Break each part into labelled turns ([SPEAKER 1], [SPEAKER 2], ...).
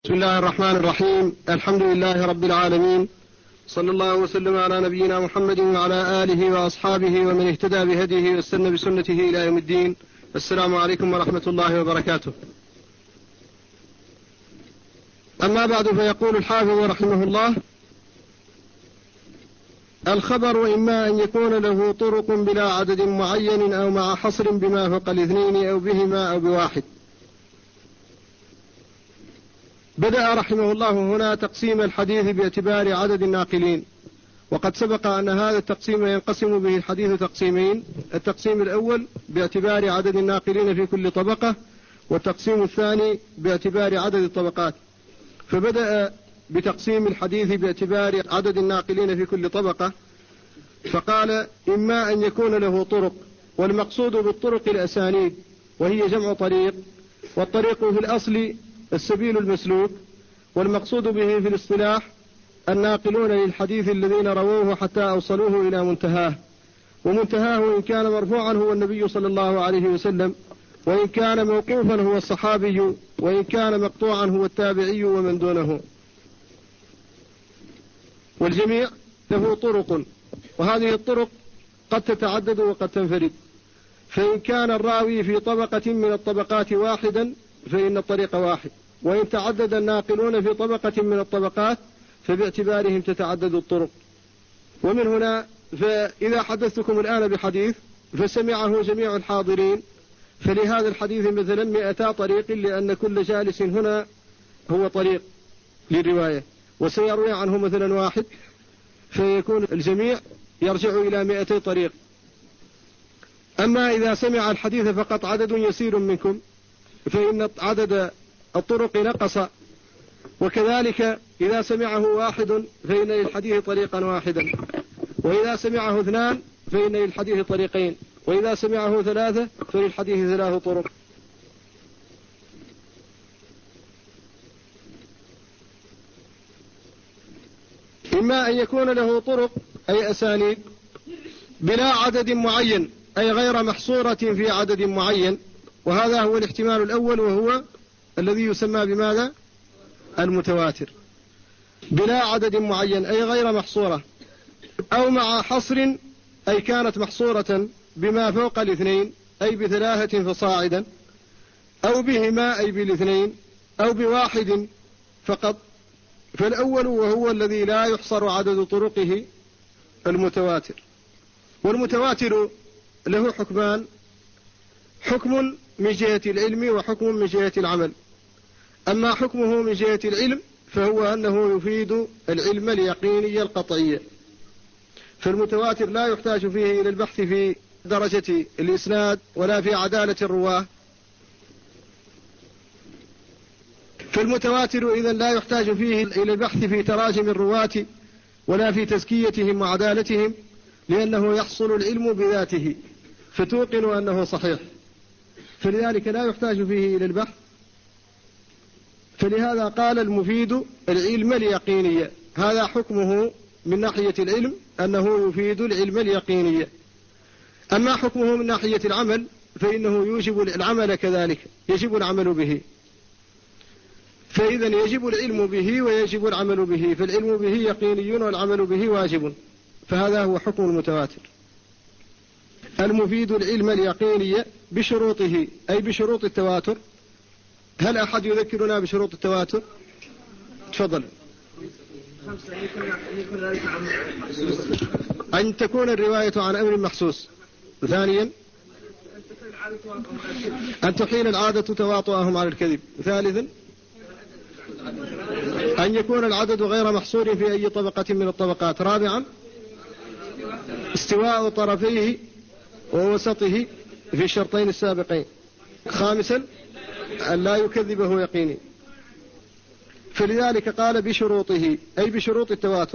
[SPEAKER 1] بسم الله الرحمن الرحيم. الحمد لله رب العالمين، صلى الله وسلم على نبينا محمد وعلى آله وأصحابه ومن اهتدى بهديه واستنى بسنته إلى يوم الدين. السلام عليكم ورحمة الله وبركاته. أما بعد، فيقول الحافظ رحمه الله: الخبر إما أن يكون له طرق بلا عدد معين أو مع حصر بما فوق الاثنين أو بهما أو بواحد. بدأ رحمه الله هنا تقسيم الحديث باعتبار عدد الناقلين، وقد سبق أن هذا التقسيم ينقسم به الحديث تقسيمين: التقسيم الأول باعتبار عدد الناقلين في كل طبقة، والتقسيم الثاني باعتبار عدد الطبقات. فبدأ بتقسيم الحديث باعتبار عدد الناقلين في كل طبقة، فقال: إما أن يكون له طرق، والمقصود بالطرق الأسانيد، وهي جمع طريق، والطريق في الأصل السبيل المسلوك، والمقصود به في الاصطلاح الناقلون للحديث الذين رووه حتى أوصلوه إلى منتهاه، ومنتهاه إن كان مرفوعا هو النبي صلى الله عليه وسلم، وإن كان موقوفا هو الصحابي، وإن كان مقطوعا هو التابعي ومن دونه. والجميع له طرق، وهذه الطرق قد تتعدد وقد تنفرد. فإن كان الراوي في طبقة من الطبقات واحدا فإن الطريق واحد، وإن تعدد الناقلون في طبقة من الطبقات فباعتبارهم تتعدد الطرق. ومن هنا فإذا حدثتكم الآن بحديث فسمعه جميع الحاضرين، فلهذا الحديث مثلا 200 طريق، لأن كل جالس هنا هو طريق للرواية، وسيروي عنه مثلا واحد، فيكون الجميع يرجع إلى 200 طريق. أما إذا سمع الحديث فقط عدد يسير منكم فإن عدد الطرق نقص، وكذلك إذا سمعه واحد فإن للحديث طريقا واحدا، وإذا سمعه 2 فإن للحديث طريقين، وإذا سمعه 3 فللحديث 3 طرق. إما أن يكون له طرق أي أسانيد بلا عدد معين، أي غير محصورة في عدد معين، وهذا هو الاحتمال الأول، وهو الذي يسمى بماذا؟ المتواتر. بلا عدد معين أي غير محصورة، أو مع حصر أي كانت محصورة بما فوق الاثنين أي ب3 فصاعدا، أو بهما أي بالاثنين، أو بواحد فقط. فالأول وهو الذي لا يحصر عدد طرقه المتواتر. والمتواتر له حكمان: حكم من جهة العلم وحكم من جهة العمل. أما حكمه من جهة العلم فهو أنه يفيد العلم اليقيني القطعي، فالمتواتر لا يحتاج فيه إلى البحث في درجة الإسناد ولا في عدالة الرواه. فالمتواتر إذن لا يحتاج فيه إلى البحث في تراجم الرواة ولا في تزكيتهم وعدالتهم، لأنه يحصل العلم بذاته فتوقن أنه صحيح، فلذلك لا يحتاج فيه إلى البحث. فلهذا قال: المفيد العلم اليقيني. هذا حكمه من ناحية العلم أنه يفيد العلم اليقيني. أما حكمه من ناحية العمل فإنه يوجب العمل كذلك، يجب العمل به. فإذا يجب العلم به ويجب العمل به، فالعلم به يقيني والعمل به واجب، فهذا هو حكم المتواتر. المفيد العلم اليقيني بشروطه أي بشروط التواتر. هل أحد يذكرنا بشروط التواتر؟ تفضل. أن تكون الرواية عن أمر محسوس. ثانيا أن تحيل العادة تواطؤهم على الكذب. ثالثا أن يكون العدد غير محصور في أي طبقة من الطبقات. رابعا استواء طرفيه ووسطه في الشرطين السابقين. خامسا أن لا يكذبه يقيني. فلذلك قال بشروطه أي بشروط التواتر.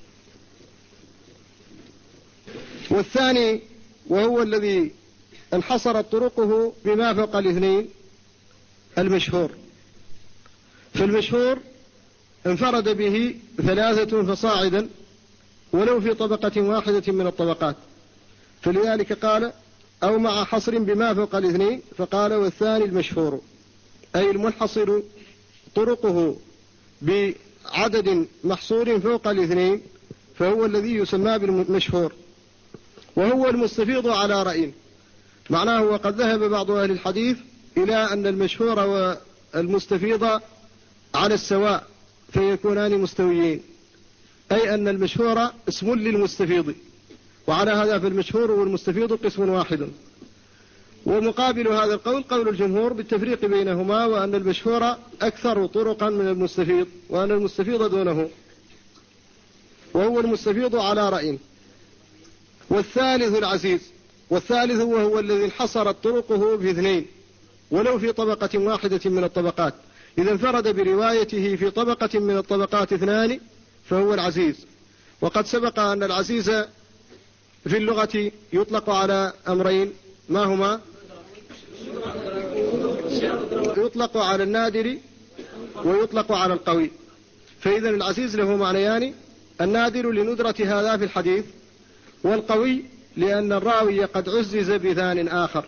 [SPEAKER 1] والثاني وهو الذي انحصرت طرقه بما فوق الاثنين المشهور. فالمشهور انفرد به 3 فصاعدا ولو في طبقة واحدة من الطبقات، فلذلك قال: أو مع حصر بما فوق الاثنين. فقال: والثاني المشهور أي المنحصر طرقه بعدد محصور فوق الاثنين فهو الذي يسمى بالمشهور، وهو المستفيض على رأي. معناه وقد ذهب بعض أهل الحديث إلى أن المشهور والمستفيض على السواء فيكونان مستويين، أي أن المشهور اسم للمستفيض، وعلى هذا فالمشهور والمستفيض قسم واحد. ومقابل هذا القول قول الجمهور بالتفريق بينهما، وأن المشهور أكثر طرقا من المستفيض، وأن المستفيض دونه، وهو المستفيض على رأي. والثالث العزيز، والثالث وهو الذي انحصرت طرقه في اثنين ولو في طبقة واحدة من الطبقات. إذا انفرد بروايته في طبقة من الطبقات اثنان فهو العزيز. وقد سبق أن العزيز في اللغة يطلق على أمرين، ما هما؟ يطلق على النادر ويطلق على القوي. فإذا العزيز له معنيان: النادر لندرة هذا في الحديث، والقوي لأن الراوي قد عزز بثان آخر.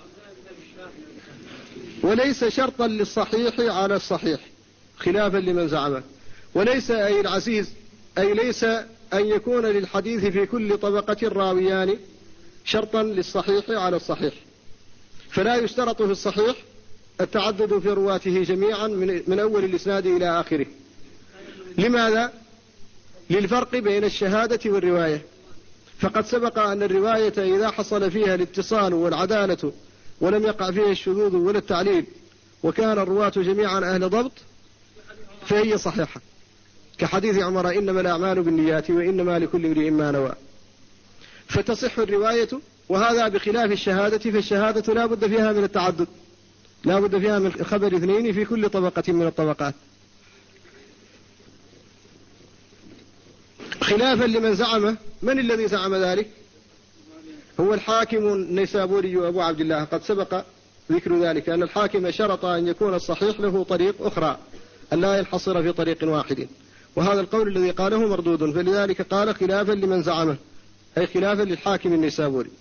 [SPEAKER 1] وليس شرطا للصحيح على الصحيح خلافا لمن زعمه. وليس أي العزيز أي ليس أن يكون للحديث في كل طبقة راويان شرطا للصحيح على الصحيح، فلا يشترط في الصحيح التعدد في رواته جميعا من أول الإسناد إلى آخره. لماذا؟ للفرق بين الشهادة والرواية. فقد سبق أن الرواية إذا حصل فيها الاتصال والعدالة ولم يقع فيها الشذوذ ولا التعليل وكان الرواة جميعا أهل ضبط فهي صحيحة، كحديث عمر: إنما الأعمال بالنيات وإنما لكل امرئ ما نوى. فتصح الرواية، وهذا بخلاف الشهادة، فالشهادة لا بد فيها من التعدد، لا بد فيها من خبر اثنين في كل طبقة من الطبقات، خلافا لمن زعمه. من الذي زعم ذلك؟ هو الحاكم النيسابوري أبو عبد الله. قد سبق ذكر ذلك، أن الحاكم شرط أن يكون الصحيح له طريق أخرى، أن لا ينحصر في طريق واحد، وهذا القول الذي قاله مردود، فلذلك قال خلافا لمن زعمه، أي خلافا للحاكم النيسابوري.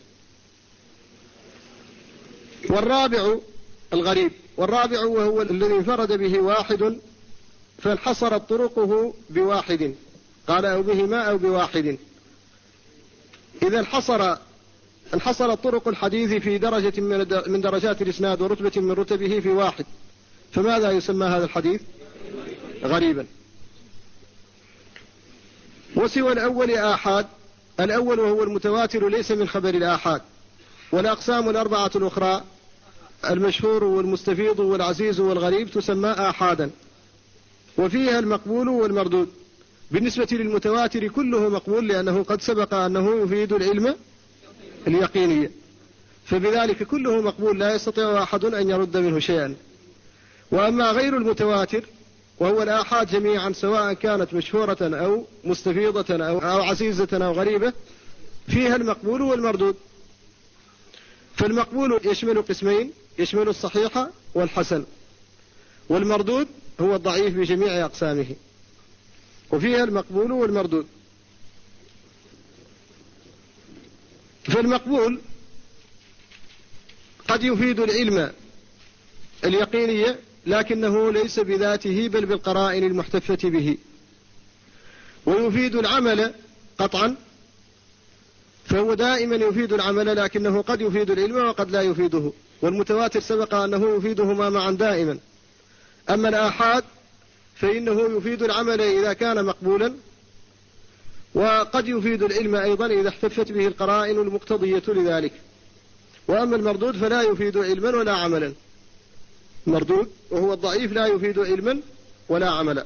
[SPEAKER 1] والرابع الغريب، والرابع وهو الذي انفرد به واحد فانحصرت طرقه بواحد، قال أو بهما أو بواحد. إذا انحصرت طرق الحديث في درجة من درجات الإسناد ورتبة من رتبه في واحد، فماذا يسمى هذا الحديث؟ غريبا. وسوى الأول آحاد. الأول وهو المتواتر ليس من خبر الآحاد. والأقسام الأربعة الأخرى المشهور والمستفيض والعزيز والغريب تسمى آحادا، وفيها المقبول والمردود. بالنسبة للمتواتر كله مقبول، لأنه قد سبق أنه يفيد العلم اليقيني، فبذلك كله مقبول لا يستطيع أحد أن يرد منه شيئا. وأما غير المتواتر وهو الآحاد جميعا، سواء كانت مشهورة أو مستفيضة أو عزيزة أو غريبة، فيها المقبول والمردود. فالمقبول يشمل قسمين، يشمل الصحيح والحسن، والمردود هو الضعيف بجميع أقسامه، وفيها المقبول والمردود. فالمقبول قد يفيد العلم اليقيني لكنه ليس بذاته بل بالقرائن المحتفة به، ويفيد العمل قطعا، فهو دائما يفيد العمل لكنه قد يفيد العلم وقد لا يفيده. والمتواتر سبق أنه يفيدهما معا دائما. أما الآحاد فإنه يفيد العمل إذا كان مقبولا، وقد يفيد العلم أيضا إذا احتفت به القرائن المقتضية لذلك. وأما المردود فلا يفيد علما ولا عملا، مردود وهو الضعيف لا يفيد علما ولا عملا.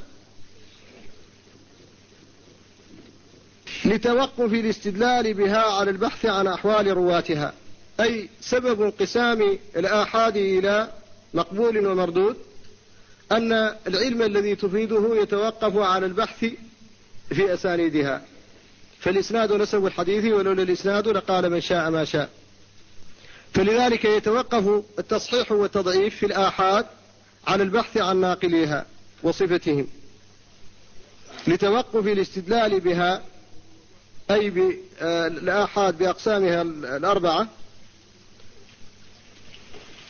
[SPEAKER 1] لتوقف الاستدلال بها على البحث عن أحوال رواتها، أي سبب انقسام الآحاد إلى مقبول ومردود أن العلم الذي تفيده يتوقف على البحث في أسانيدها. فالإسناد نسب الحديث، ولولا الإسناد لقال من شاء ما شاء. فلذلك يتوقف التصحيح والتضعيف في الآحاد على البحث عن ناقليها وصفتهم. لتوقف الاستدلال بها أي بالآحاد بأقسامها الأربعة،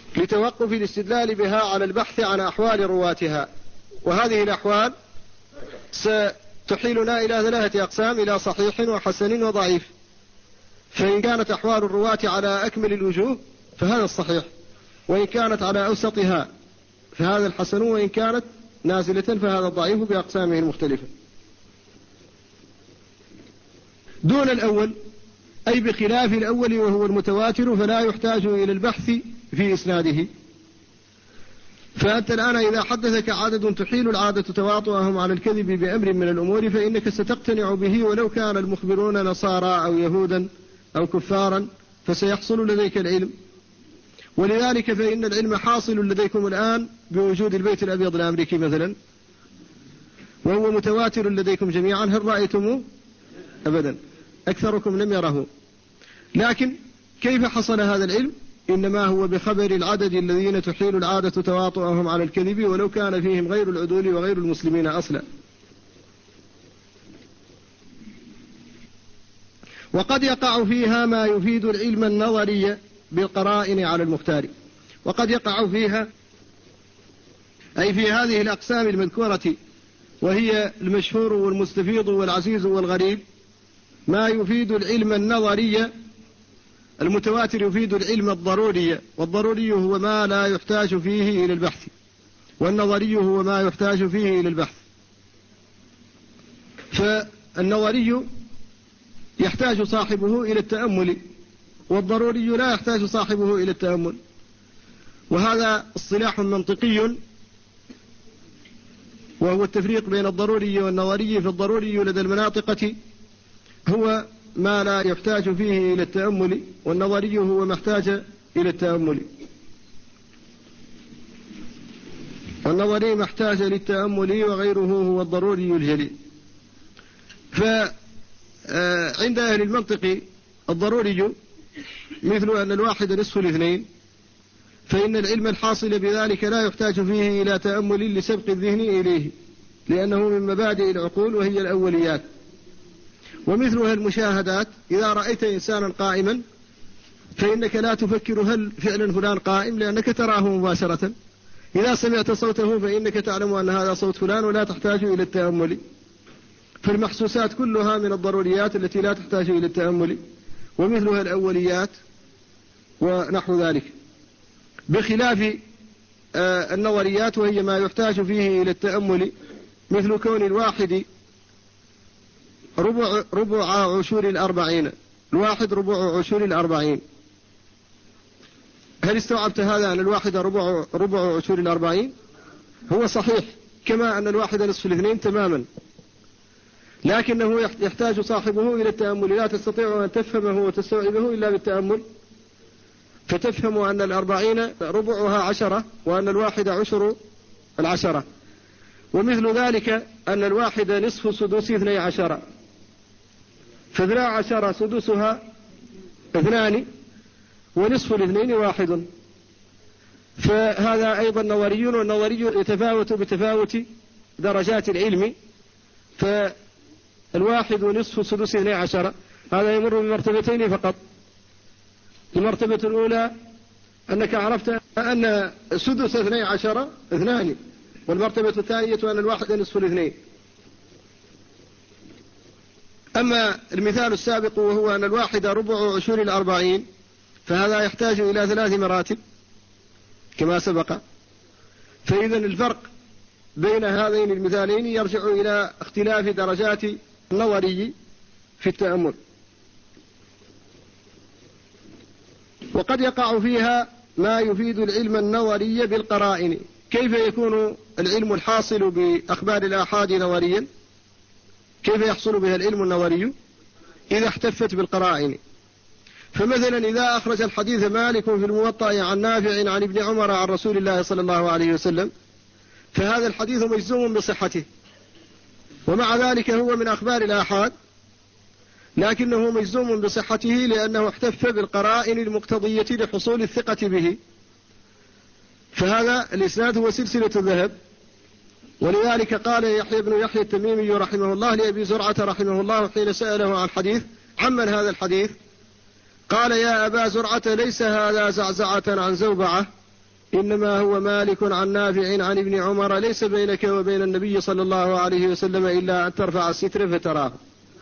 [SPEAKER 1] لتوقف الاستدلال بها على البحث عن أحوال رواتها. وهذه الأحوال ستحيلنا إلى 3 أقسام: إلى صحيح وحسن وضعيف. فإن كانت أحوال الرواة على أكمل الوجوه فهذا الصحيح، وإن كانت على أوسطها فهذا الحسن، وإن كانت نازلة فهذا الضعيف بأقسامه المختلفة. دون الأول أي بخلاف الأول وهو المتواتر فلا يحتاج إلى البحث في إسناده. فأنت الآن إذا حدثك عدد تحيل العادة تواطؤهم على الكذب بأمر من الأمور فإنك ستقتنع به ولو كان المخبرون نصارى أو يهودا أو كفارا، فسيحصل لديك العلم. ولذلك فإن العلم حاصل لديكم الآن بوجود البيت الأبيض الأمريكي مثلا، وهو متواتر لديكم جميعا. هل رأيتموه؟ أبدا، أكثركم لم يره. لكن كيف حصل هذا العلم؟ إنما هو بخبر العدد الذين تحيل العادة تواطؤهم على الكذب ولو كان فيهم غير العدول وغير المسلمين أصلا. وقد يقع فيها ما يفيد العلم النظري بالقرائن على المختار. وقد يقع فيها أي في هذه الأقسام المذكورة، وهي المشهور والمستفيض والعزيز والغريب، ما يفيد العلم النظري. المتواتر يفيد العلم الضروري، والضروري هو ما لا يحتاج فيه إلى البحث، والنظري هو ما يحتاج فيه إلى البحث. فالنظري يحتاج صاحبه إلى التأمل، والضروري لا يحتاج صاحبه إلى التأمل. وهذا اصطلاح منطقي، وهو التفريق بين الضروري والنظري. فالضروري لدى المناطقة هو ما لا يحتاج فيه إلى التأمل، والنظري هو ما احتاج إلى التأمل. والنظري ما احتاج للتأمل، وغيره هو الضروري الجلي. فعند أهل المنطق الضروري مثل أن الواحد نصف الاثنين، فإن العلم الحاصل بذلك لا يحتاج فيه إلى تأمل لسبق الذهن إليه، لأنه من مبادئ العقول وهي الأوليات. ومثلها المشاهدات، إذا رأيت إنسانا قائما فإنك لا تفكر هل فعلا فلان قائم، لأنك تراه مباشرة. إذا سمعت صوته فإنك تعلم أن هذا صوت فلان ولا تحتاج إلى التأمل. فالمحسوسات كلها من الضروريات التي لا تحتاج إلى التأمل، ومثلها الأوليات ونحو ذلك، بخلاف النظريات وهي ما يحتاج فيه إلى التأمل، مثل كون الواحد ربع عشور 40. الواحد ربع عشور 40. هل استوعبت هذا أن الواحد ربع عشور 40؟ هو صحيح، كما أن الواحد نصف الاثنين تماما، لكنه يحتاج صاحبه إلى التأمل. لا تستطيع أن تفهمه وتستوعبه إلا بالتأمل، فتفهم أن 40 ربعها 10، وأن الواحد عشر 10. ومثل ذلك أن الواحد نصف سدوس 12، ف12 سدوسها 2، ونصف الاثنين 1. فهذا أيضا نظري، والنظري يتفاوت بتفاوت درجات العلم. فالواحد نصف سدوس 12 هذا يمر بمرتبتين فقط. المرتبة الأولى أنك عرفت أن سدس 12 2، والمرتبة الثانية أن الواحد نصف الاثنين. أما المثال السابق وهو أن الواحد ربع عشور 40، فهذا يحتاج إلى 3 مراتب كما سبق. فإذا الفرق بين هذين المثالين يرجع إلى اختلاف درجات النظري في التأمل. وقد يقع فيها ما يفيد العلم النظري بالقرائن. كيف يكون العلم الحاصل بأخبار الآحاد نظريا؟ كيف يحصل بها العلم النظري؟ إذا احتفت بالقرائن. فمثلا إذا أخرج الحديث مالك في الموطأ عن نافع عن ابن عمر عن رسول الله صلى الله عليه وسلم، فهذا الحديث مجزوم بصحته، ومع ذلك هو من أخبار الآحاد، لكنه مجزوم بصحته لأنه احتف بالقرائن المقتضية لحصول الثقة به. فهذا الإسناد هو سلسلة الذهب. ولذلك قال يحيى بن يحيى التميمي رحمه الله لأبي زرعة رحمه الله حين سأله عن حديث: عمن هذا الحديث؟ قال: يا أبا زرعة، ليس هذا زعزعة عن زوبعة، إنما هو مالك عن نافع عن ابن عمر ليس بينك وبين النبي صلى الله عليه وسلم إلا أن ترفع الستر فتراه.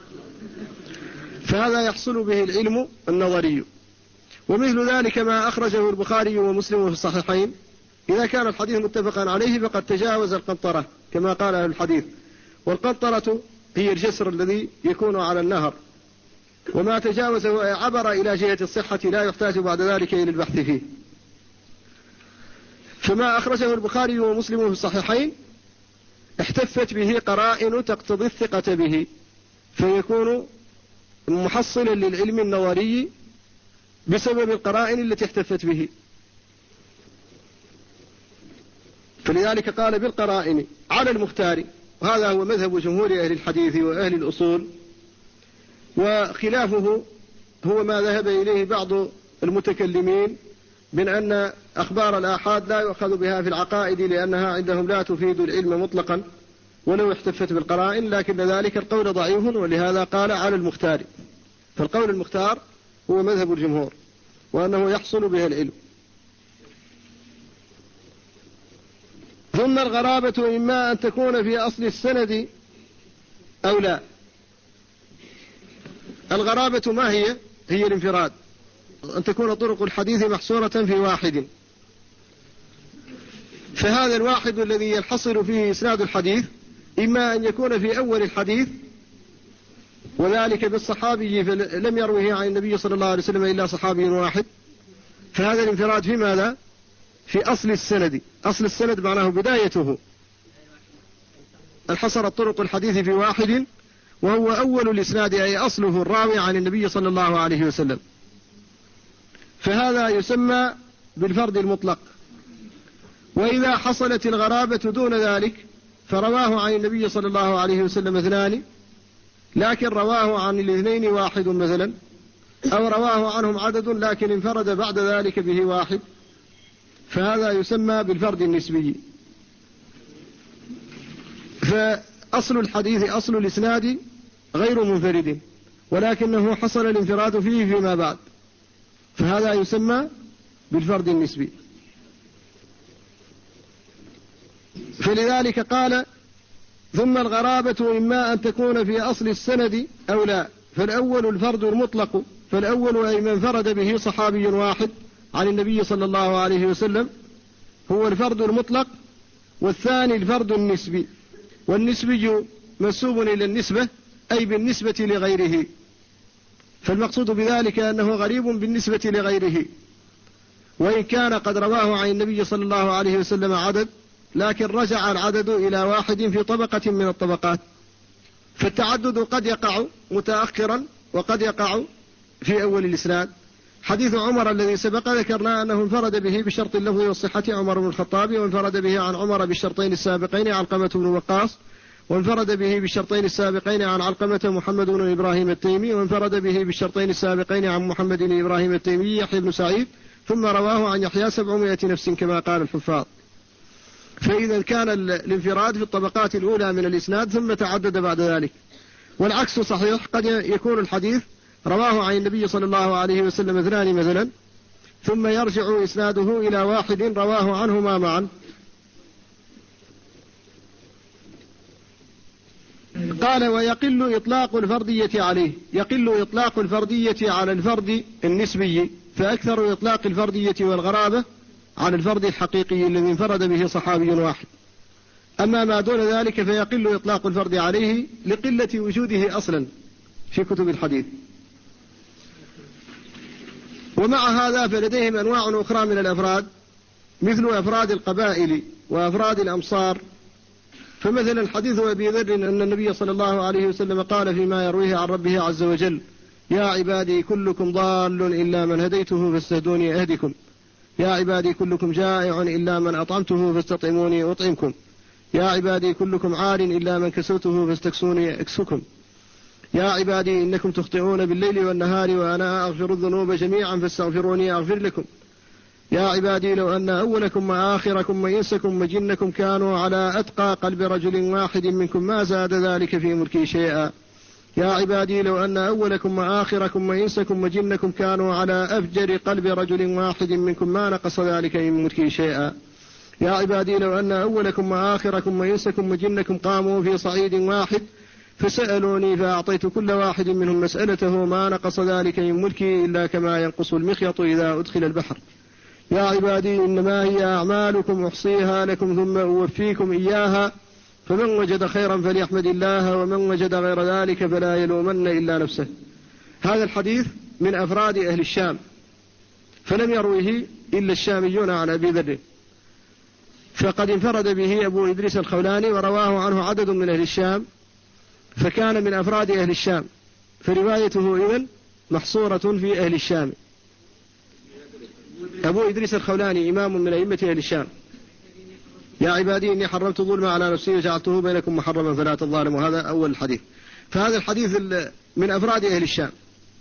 [SPEAKER 1] فهذا يحصل به العلم النظري. ومثل ذلك ما أخرجه البخاري ومسلم في الصحيحين، إذا كان الحديث متفقا عليه فقد تجاوز القنطرة كما قال أهل الحديث، والقنطرة هي الجسر الذي يكون على النهر، وما تجاوزه عبر إلى جهة الصحة لا يحتاج بعد ذلك إلى البحث فيه. فما أخرجه البخاري ومسلم في الصحيحين احتفت به قرائن تقتضي الثقة به، فيكون محصلا للعلم النظري بسبب القرائن التي احتفت به. فلذلك قال بالقرائن على المختار، وهذا هو مذهب جمهور أهل الحديث وأهل الأصول، وخلافه هو ما ذهب إليه بعض المتكلمين من أن أخبار الآحاد لا يؤخذ بها في العقائد لأنها عندهم لا تفيد العلم مطلقا ولو احتفت بالقرائن، لكن ذلك القول ضعيف، ولهذا قال على المختار. فالقول المختار هو مذهب الجمهور، وأنه يحصل به العلم. ثم الغرابة إما أن تكون في أصل السند أو لا. الغرابة ما هي؟ هي الانفراد، أن تكون طرق الحديث محصورة في واحد، فهذا الواحد الذي ينحصر فيه إسناد الحديث إما أن يكون في أول الحديث، وذلك بالصحابي فلم يروه عن النبي صلى الله عليه وسلم إلا صحابي واحد، فهذا الانفراد في ماذا؟ في أصل السند. أصل السند معناه بدايته، انحصر طرق الحديث في واحد وهو أول الإسناد، أي أصله الراوي عن النبي صلى الله عليه وسلم، فهذا يسمى بالفرد المطلق. وإذا حصلت الغرابة دون ذلك فرواه عن النبي صلى الله عليه وسلم اثنان، لكن رواه عن الاثنين واحد مثلا، أو رواه عنهم عدد لكن انفرد بعد ذلك به واحد، فهذا يسمى بالفرد النسبي. فأصل الحديث أصل الإسناد غير منفرد، ولكنه حصل الانفراد فيه فيما بعد، فهذا يسمى بالفرد النسبي. فلذلك قال ثم الغرابة إما أن تكون في أصل السند أو لا. فالأول الفرد المطلق، فالأول أي من فرد به صحابي واحد عن النبي صلى الله عليه وسلم هو الفرد المطلق، والثاني الفرد النسبي، والنسبي منسوب إلى النسبة أي بالنسبة لغيره، فالمقصود بذلك أنه غريب بالنسبة لغيره، وإن كان قد رواه عن النبي صلى الله عليه وسلم عدد، لكن رجع العدد إلى واحد في طبقة من الطبقات. فالتعدد قد يقع متأخرا وقد يقع في أول الإسناد. حديث عمر الذي سبق ذكرنا أنه انفرد به بشرط اللفظ والصحة عمر بن الخطاب، وانفرد به عن عمر بالشرطين السابقين علقمة بن وقاص، وانفرد به بالشرطين السابقين عن علقمة محمد بن إبراهيم التيمي، وانفرد به بالشرطين السابقين عن محمد بن إبراهيم التيمي يحيى بن سعيد، ثم رواه عن يحيى 700 نفس كما قال الحفاظ. فإذا كان الانفراد في الطبقات الأولى من الإسناد ثم تعدد بعد ذلك. والعكس صحيح، قد يكون الحديث رواه عن النبي صلى الله عليه وسلم اثنان مثلا، ثم يرجع إسناده إلى واحد رواه عنهما معا. قال ويقل إطلاق الفردية عليه. يقل إطلاق الفردية على الفرد النسبي، فأكثر إطلاق الفردية والغرابة على الفرد الحقيقي الذي انفرد به صحابي واحد. أما ما دون ذلك فيقل إطلاق الفرد عليه لقلة وجوده أصلا في كتب الحديث. ومع هذا فلديهم أنواع أخرى من الأفراد، مثل أفراد القبائل وأفراد الأمصار. فمثلا حديث أبي ذر أن النبي صلى الله عليه وسلم قال فيما يرويه عن ربه عز وجل: يا عبادي كلكم ضال إلا من هديته فاستهدوني أهدكم، يا عبادي كلكم جائع إلا من أطعمته فاستطعموني أطعمكم، يا عبادي كلكم عار إلا من كسوته فاستكسوني أكسكم، يا عبادي إنكم تخطئون بالليل والنهار وأنا أغفر الذنوب جميعا فاستغفروني أغفر لكم، يا عبادي لو أن أولكم وآخركم وإنسكم وجنكم كانوا على أتقى قلب رجل واحد منكم ما زاد ذلك في ملكي شيئا. يا عبادي لو أن أولكم وآخركم وإنسكم وجنكم كانوا على أفجر قلب رجل واحد منكم ما نقص ذلك من ملكي شيئا. يا عبادي لو أن أولكم وآخركم وإنسكم وجنكم قاموا في صعيد واحد فسألوني فأعطيت كل واحد منهم مسألته ما نقص ذلك من ملكي إلا كما ينقص المخيط إذا أدخل البحر. يا عبادي إنما هي أعمالكم أحصيها لكم ثم أوفيكم إياها فمن وجد خيرا فليحمد الله ومن وجد غير ذلك فلا يلومن إلا نفسه. هذا الحديث من أفراد أهل الشام، فلم يرويه إلا الشاميون عن أبي ذر، فقد انفرد به أبو إدريس الخولاني ورواه عنه عدد من أهل الشام، فكان من أفراد أهل الشام، فروايته إذن محصورة في أهل الشام. أبو إدريس الخولاني إمام من أئمة أهل الشام. يا عبادي إني حرمت الظلم على نفسي وجعلته بينكم محرما فلا تظالموا. هذا أول الحديث. فهذا الحديث من أفراد أهل الشام.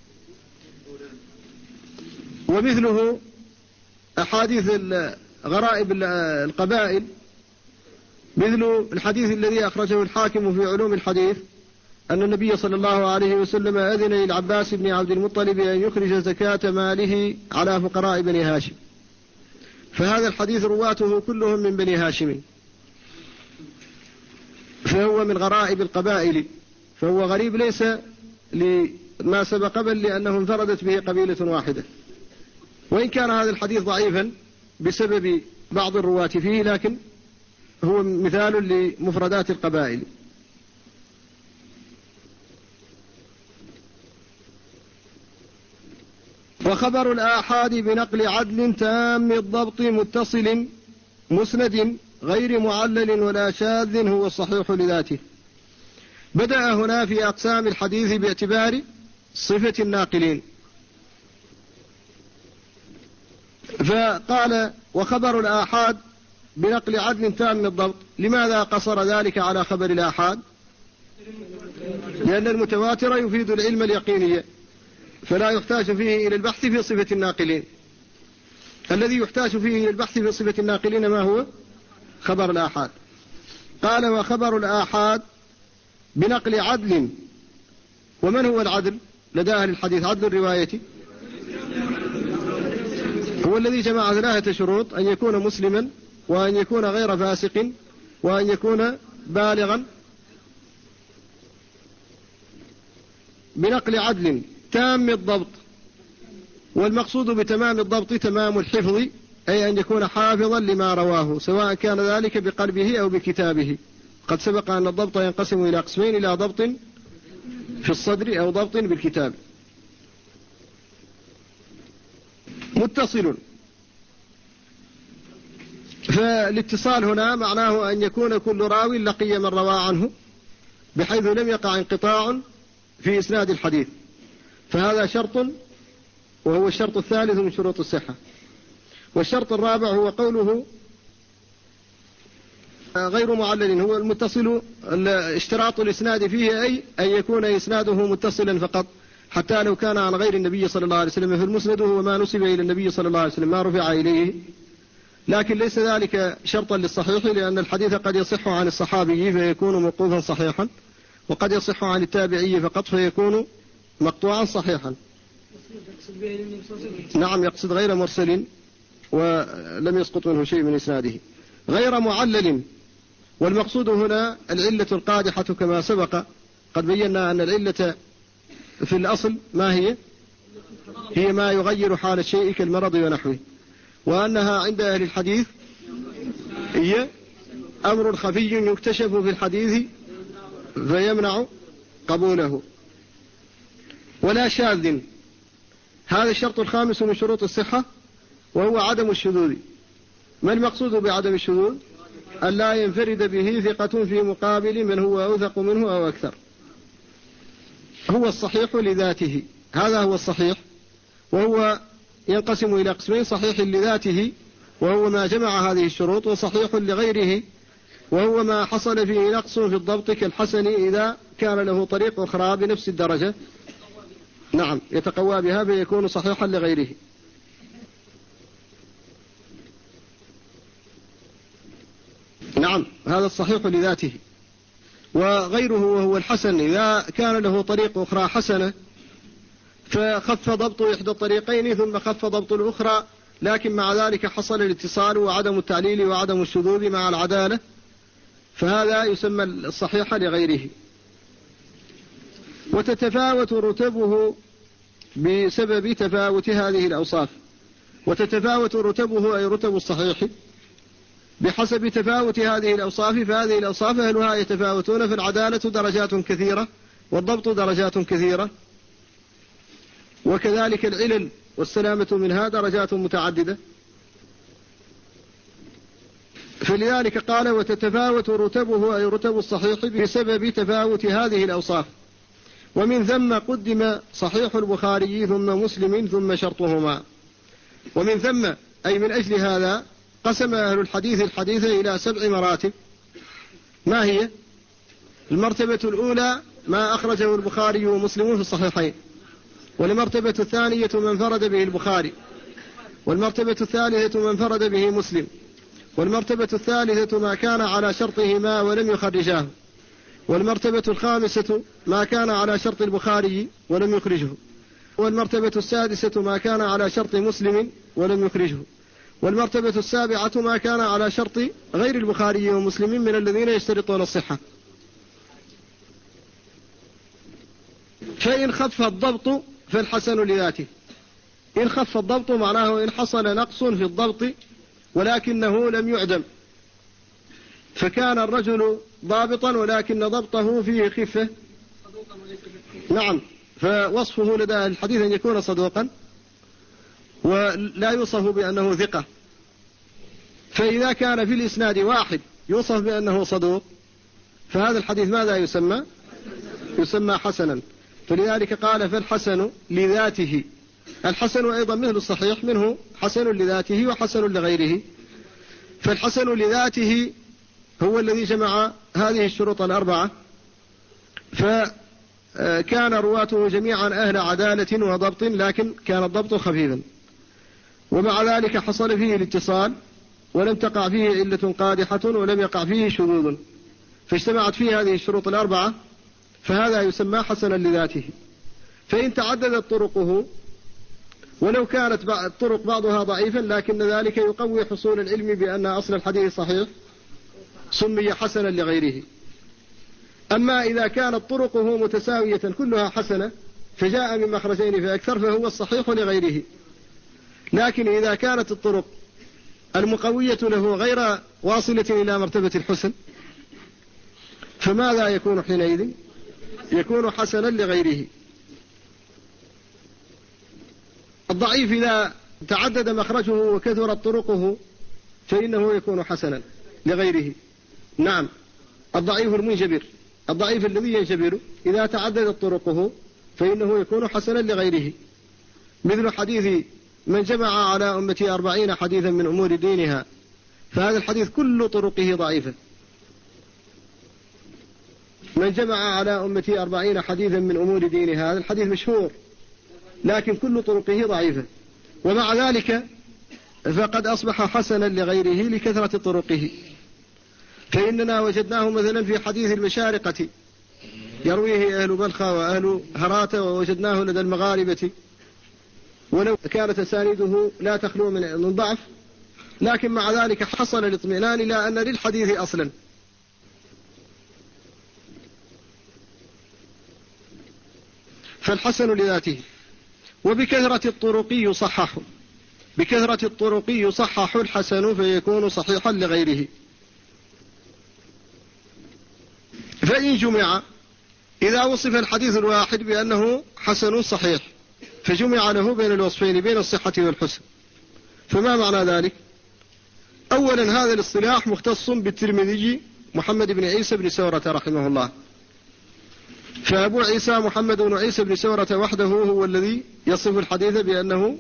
[SPEAKER 1] ومثله أحاديث غرائب القبائل، مثل الحديث الذي أخرجه الحاكم في علوم الحديث أن النبي صلى الله عليه وسلم أذن للعباس بن عبد المطلب أن يخرج زكاة ماله على فقراء بني هاشم، فهذا الحديث رواته كلهم من بني هاشم، فهو من غرائب القبائل، فهو غريب ليس لما سبق بل لأنه انفردت به قبيلة واحدة، وإن كان هذا الحديث ضعيفا بسبب بعض الرواة فيه، لكن هو مثال لمفردات القبائل. وخبر الآحاد بنقل عدل تام الضبط متصل مسند غير معلل ولا شاذ هو الصحيح لذاته. بدأ هنا في أقسام الحديث باعتبار صفة الناقلين، فقال وخبر الآحاد بنقل عدل تام الضبط. لماذا قصر ذلك على خبر الآحاد؟ لأن المتواتر يفيد العلم اليقيني، فلا يحتاج فيه إلى البحث في صفة الناقلين. الذي يحتاج فيه إلى البحث في صفة الناقلين ما هو؟ خبر الآحاد. قال وخبر الآحاد بنقل عدل. ومن هو العدل لدى أهل الحديث؟ عدل الرواية هو الذي جمع 3 شروط: أن يكون مسلما، وأن يكون غير فاسق، وأن يكون بالغا. بنقل عدل تام الضبط، والمقصود بتمام الضبط تمام الحفظ، أي أن يكون حافظا لما رواه، سواء كان ذلك بقلبه أو بكتابه. قد سبق أن الضبط ينقسم إلى قسمين: إلى ضبط في الصدر أو ضبط بالكتاب. متصل، فالاتصال هنا معناه أن يكون كل راوي لقي من روى عنه بحيث لم يقع انقطاع في إسناد الحديث، فهذا شرط، وهو الشرط الثالث من شروط الصحة. والشرط الرابع هو قوله غير معلل، هو المتصل. اشتراط الإسناد فيه أي أن يكون إسناده متصلا فقط، حتى لو كان عن غير النبي صلى الله عليه وسلم، فالمسند هو ما نسب إلى النبي صلى الله عليه وسلم، ما رفع إليه. لكن ليس ذلك شرطا للصحيح، لأن الحديث قد يصح عن الصحابي فيكون موقوفا صحيحا، وقد يصح عن التابعي فقط فيكون مقطوعا صحيحا. نعم، يقصد غير مرسل ولم يسقط منه شيء من إسناده. غير معلل، والمقصود هنا العلة القادحة كما سبق. قد بينا أن العلة في الأصل ما هي؟ هي ما يغير حال الشيء كالمرض ونحوه، وأنها عند أهل الحديث هي أمر خفي يكتشف في الحديث فيمنع قبوله. ولا شاذ، هذا الشرط الخامس من شروط الصحة، وهو عدم الشذوذ. ما المقصود بعدم الشذوذ؟ أن لا ينفرد به ثقة في مقابل من هو أوثق منه أو أكثر. هو الصحيح لذاته، هذا هو الصحيح، وهو ينقسم إلى قسمين: صحيح لذاته وهو ما جمع هذه الشروط، وصحيح لغيره وهو ما حصل فيه نقص في الضبط كالحسن إذا كان له طريق أخرى بنفس الدرجة، نعم، يتقوى بها فيكون صحيحا لغيره. نعم، هذا الصحيح لذاته. وغيره وهو الحسن إذا كان له طريق أخرى حسنة فخف ضبط إحدى الطريقين ثم خف ضبط الأخرى، لكن مع ذلك حصل الاتصال وعدم التعليل وعدم الشذوذ مع العدالة، فهذا يسمى الصحيح لغيره. وتتفاوت رتبه بسبب تفاوت هذه الأوصاف. وتتفاوت رتبه أي رتب الصحيح بحسب تفاوت هذه الأوصاف، فهذه الأوصاف أهلها يتفاوتون، في العدالة درجات كثيرة والضبط درجات كثيرة، وكذلك العلل والسلامة منها درجات متعددة. فلذلك قال وتتفاوت رتبه أي رتب الصحيح بسبب تفاوت هذه الأوصاف. ومن ثم قدم صحيح البخاري ثم مسلم ثم شرطهما. ومن ثم أي من أجل هذا قسم أهل الحديث الحديث إلى 7 مراتب. ما هي؟ المرتبة الأولى ما أخرجه البخاري ومسلم في الصحيحين، والمرتبة الثانية من فرد به البخاري، والمرتبة الثالثة من فرد به مسلم، والمرتبة الثالثة ما كان على شرطهما ولم يخرجاه، والمرتبة الخامسة ما كان على شرط البخاري ولم يخرجه، والمرتبة السادسة ما كان على شرط مسلم ولم يخرجه، والمرتبة السابعة ما كان على شرط غير البخاري ومسلم من الذين يشترطون الصحة. فإن خف الضبط فالحسن لذاته. إن خف الضبط معناه إن حصل نقص في الضبط ولكنه لم يعدم، فكان الرجل ضابطا ولكن ضبطه فيه خفة. نعم، فوصفه لدى الحديث أن يكون صدوقا ولا يوصف بأنه ثقة. فإذا كان في الإسناد واحد يوصف بأنه صدوق فهذا الحديث ماذا يسمى؟ يسمى حسنا. فلذلك قال فالحسن لذاته. الحسن أيضا مثل الصحيح، منه حسن لذاته وحسن لغيره. فالحسن لذاته هو الذي جمع هذه الشروط الأربعة، فكان رواته جميعا أهل عدالة وضبط، لكن كان الضبط خفيفا، ومع ذلك حصل فيه الاتصال ولم تقع فيه علة قادحة ولم يقع فيه شذوذ، فاجتمعت فيه هذه الشروط الأربعة، فهذا يسمى حسنا لذاته. فإن تعددت طرقه ولو كانت الطرق بعضها ضعيفا لكن ذلك يقوي حصول العلم بأن أصل الحديث صحيح سمي حسنا لغيره. أما إذا كانت طرقه متساوية كلها حسنة فجاء من مخرجين فأكثر فهو الصحيح لغيره. لكن إذا كانت الطرق المقوية له غير واصلة إلى مرتبة الحسن فماذا يكون حينئذ؟ يكون حسنا لغيره. الضعيف إذا تعدد مخرجه وكثرت طرقه فإنه يكون حسنا لغيره. نعم، الضعيف المنجبر، الضعيف الذي ينجبر إذا تعددت طرقه فإنه يكون حسنا لغيره، مثل حديث من جمع على أمتي 40 حديثا من أمور دينها، فهذا الحديث كل طرقه ضعيفة. من جمع على أمتي 40 حديثا من أمور دينها، هذا الحديث مشهور لكن كل طرقه ضعيفة، ومع ذلك فقد أصبح حسنا لغيره لكثرة طرقه. فإننا وجدناه مثلا في حديث المشارقة يرويه أهل بلخة وأهل هراتة، ووجدناه لدى المغاربة ولو كانت أسانيده لا تخلو من ضعف، لكن مع ذلك حصل الاطمئنان إلى أن للحديث أصلا. فالحسن لذاته. وبكثرة الطرق يصحح، بكثرة الطرق يصحح الحسن فيكون صحيحا لغيره. فإن جمع، إذا وصف الحديث الواحد بأنه حسن صحيح فجمع له بين الوصفين بين الصحة والحسن، فما معنى ذلك؟ أولا هذا الاصطلاح مختص بالترمذي محمد بن عيسى بن سورة رحمه الله، فأبو عيسى محمد بن عيسى بن سورة وحده هو الذي يصف الحديث بأنه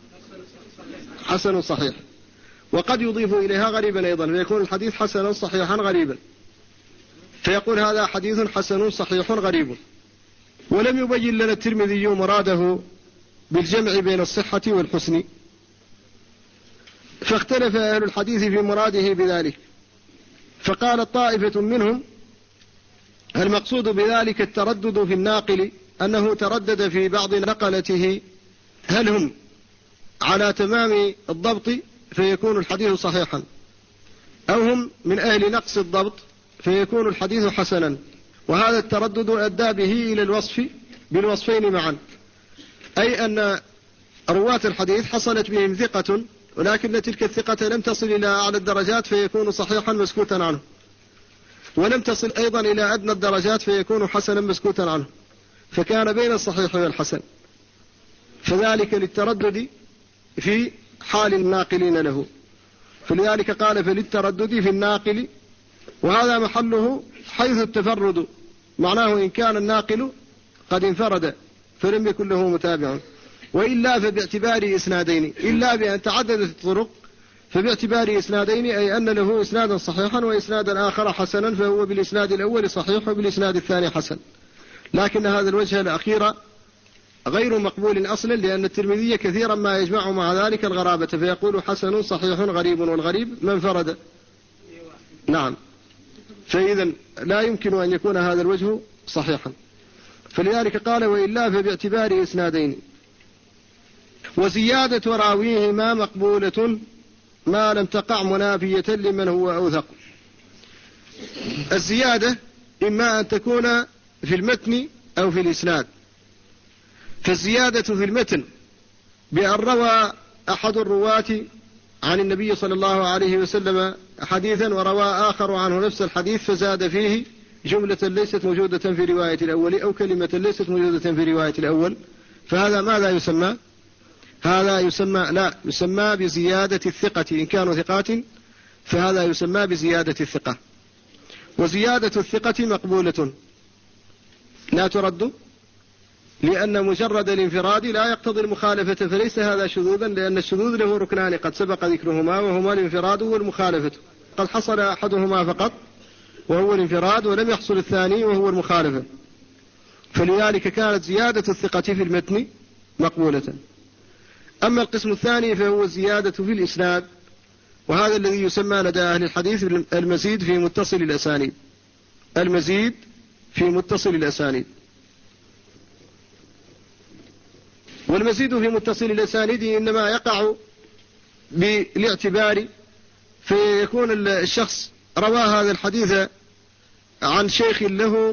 [SPEAKER 1] حسن صحيح، وقد يضيف إليها غريبا أيضا فيكون الحديث حسنا صحيحا غريبا، فيقول هذا حديث حسن صحيح غريب. ولم يبين لنا الترمذي مراده بالجمع بين الصحة والحسن، فاختلف أهل الحديث في مراده بذلك، فقال طائفة منهم المقصود بذلك التردد في الناقل، أنه تردد في بعض نقلته هل هم على تمام الضبط فيكون الحديث صحيحا، أو هم من أهل نقص الضبط فيكون الحديث حسنا. وهذا التردد أدى به إلى الوصف بالوصفين معا، أي أن رواة الحديث حصلت بهم ثقة، ولكن تلك الثقة لم تصل إلى أعلى الدرجات فيكون صحيحا مسكوتا عنه، ولم تصل أيضا إلى أدنى الدرجات فيكون حسنا مسكوتا عنه، فكان بين الصحيح والحسن، فذلك للتردد في حال الناقلين له. فلذلك قال فللتردد في الناقل، وهذا محله حيث التفرد، معناه إن كان الناقل قد انفرد فلم يكن له متابع، وإلا فباعتبار إسنادين، إلا بأن تعددت الطرق فباعتبار إسنادين، أي أن له إسنادا صحيحا وإسنادا آخر حسنا، فهو بالإسناد الأول صحيح وبالإسناد الثاني حسن. لكن هذا الوجه الأخير غير مقبول أصلا، لأن الترمذي كثيرا ما يجمع مع ذلك الغرابة فيقول حسن صحيح غريب، والغريب ما انفرد. نعم، فإذا لا يمكن أن يكون هذا الوجه صحيحا. فلذلك قال وإلا فباعتبار إسنادين. وزيادة راويهما مقبولة ما لم تقع منافية لمن هو أوثق. الزيادة إما أن تكون في المتن أو في الإسناد. فالزيادة في المتن بأن روى أحد الرواة عن النبي صلى الله عليه وسلم حديثا وروى آخر عنه نفس الحديث فزاد فيه جملة ليست موجودة في رواية الأول أو كلمة ليست موجودة في رواية الأول، فهذا ماذا يسمى؟ هذا يسمى بزيادة الثقة. إن كانوا ثقات فهذا يسمى بزيادة الثقة. وزيادة الثقة مقبولة لا ترد، لأن مجرد الانفراد لا يقتضي المخالفة، فليس هذا شذوذا، لأن الشذوذ له ركنان قد سبق ذكرهما، وهما الانفراد والمخالفة. قد حصل أحدهما فقط وهو الانفراد، ولم يحصل الثاني وهو المخالفة. فلذلك كانت زيادة الثقة في المتن مقبولة. أما القسم الثاني فهو الزيادة في الإسناد، وهذا الذي يسمى لدى أهل الحديث المزيد في متصل الأسانيد. المزيد في متصل الأسانيد. والمزيد في متصل الأسانيد إنما يقع بالاعتبار، فيكون الشخص روى هذا الحديث عن شيخ له،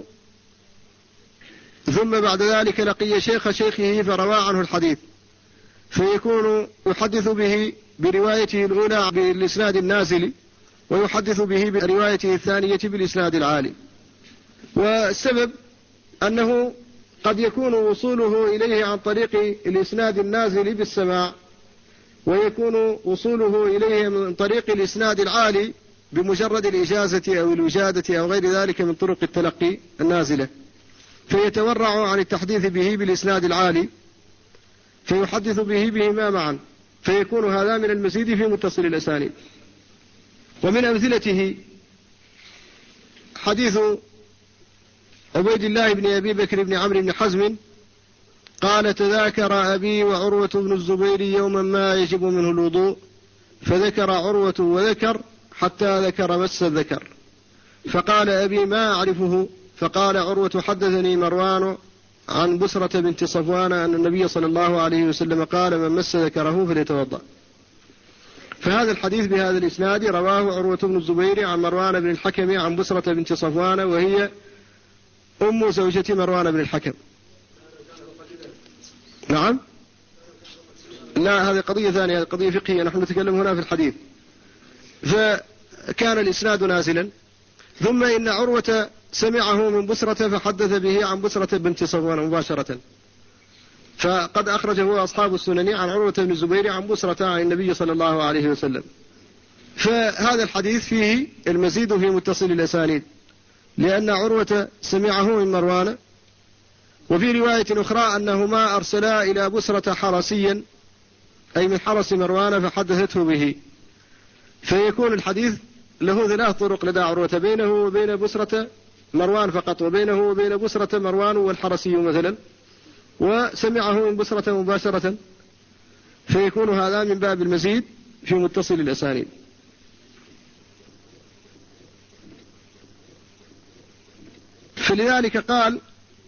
[SPEAKER 1] ثم بعد ذلك لقي شيخ شيخه فروى عنه الحديث، فيكون يحدث به بروايته الأولى بالإسناد النازل، ويحدث به بروايته الثانية بالإسناد العالي. والسبب أنه قد يكون وصوله إليه عن طريق الإسناد النازل بالسماع، ويكون وصوله إليه من طريق الإسناد العالي بمجرد الإجازة أو الوجادة أو غير ذلك من طرق التلقي النازلة، فيتورع عن التحديث به بالإسناد العالي فيحدث بهما معا، فيكون هذا من المزيد في متصل الأسانيد. ومن أمثلته حديث عبيد الله بن أبي بكر بن عمرو بن حزم قال تذاكر أبي وعروة بن الزبير يوما ما يجب منه الوضوء، فذكر عروة وذكر حتى ذكر مس الذكر، فقال أبي ما أعرفه، فقال عروة حدثني مروان عن بسرة بنت صفوان أن النبي صلى الله عليه وسلم قال من مس ذكره فليتوضأ. فهذا الحديث بهذا الإسناد رواه عروة بن الزبير عن مروان بن الحكم عن بسرة بنت صفوان، وهي أم زوجة مروان بن الحكم. نعم، لا، هذه قضية ثانية، هذه قضية فقهية، نحن نتكلم هنا في الحديث. فكان الإسناد نازلا، ثم إن عروة سمعه من بسرة فحدث به عن بسرة بنت صفوان مباشرة، فقد أخرجه أصحاب السنن عن عروة بن الزبير عن بسرة عن النبي صلى الله عليه وسلم. فهذا الحديث فيه المزيد في متصل الأسانيد، لأن عروة سمعه من مروان. وفي رواية أخرى أنهما أرسلا إلى بسرة حرسيا، أي من حرس مروان، فحدثته به، فيكون الحديث له ثلاث طرق لدى عروة، بينه وبين بسرة مروان فقط، وبينه وبين بسرة مروان والحرسي مثلا، وسمعه من بسرة مباشرة، فيكون هذا من باب المزيد في متصل الأسانيد. فلذلك قال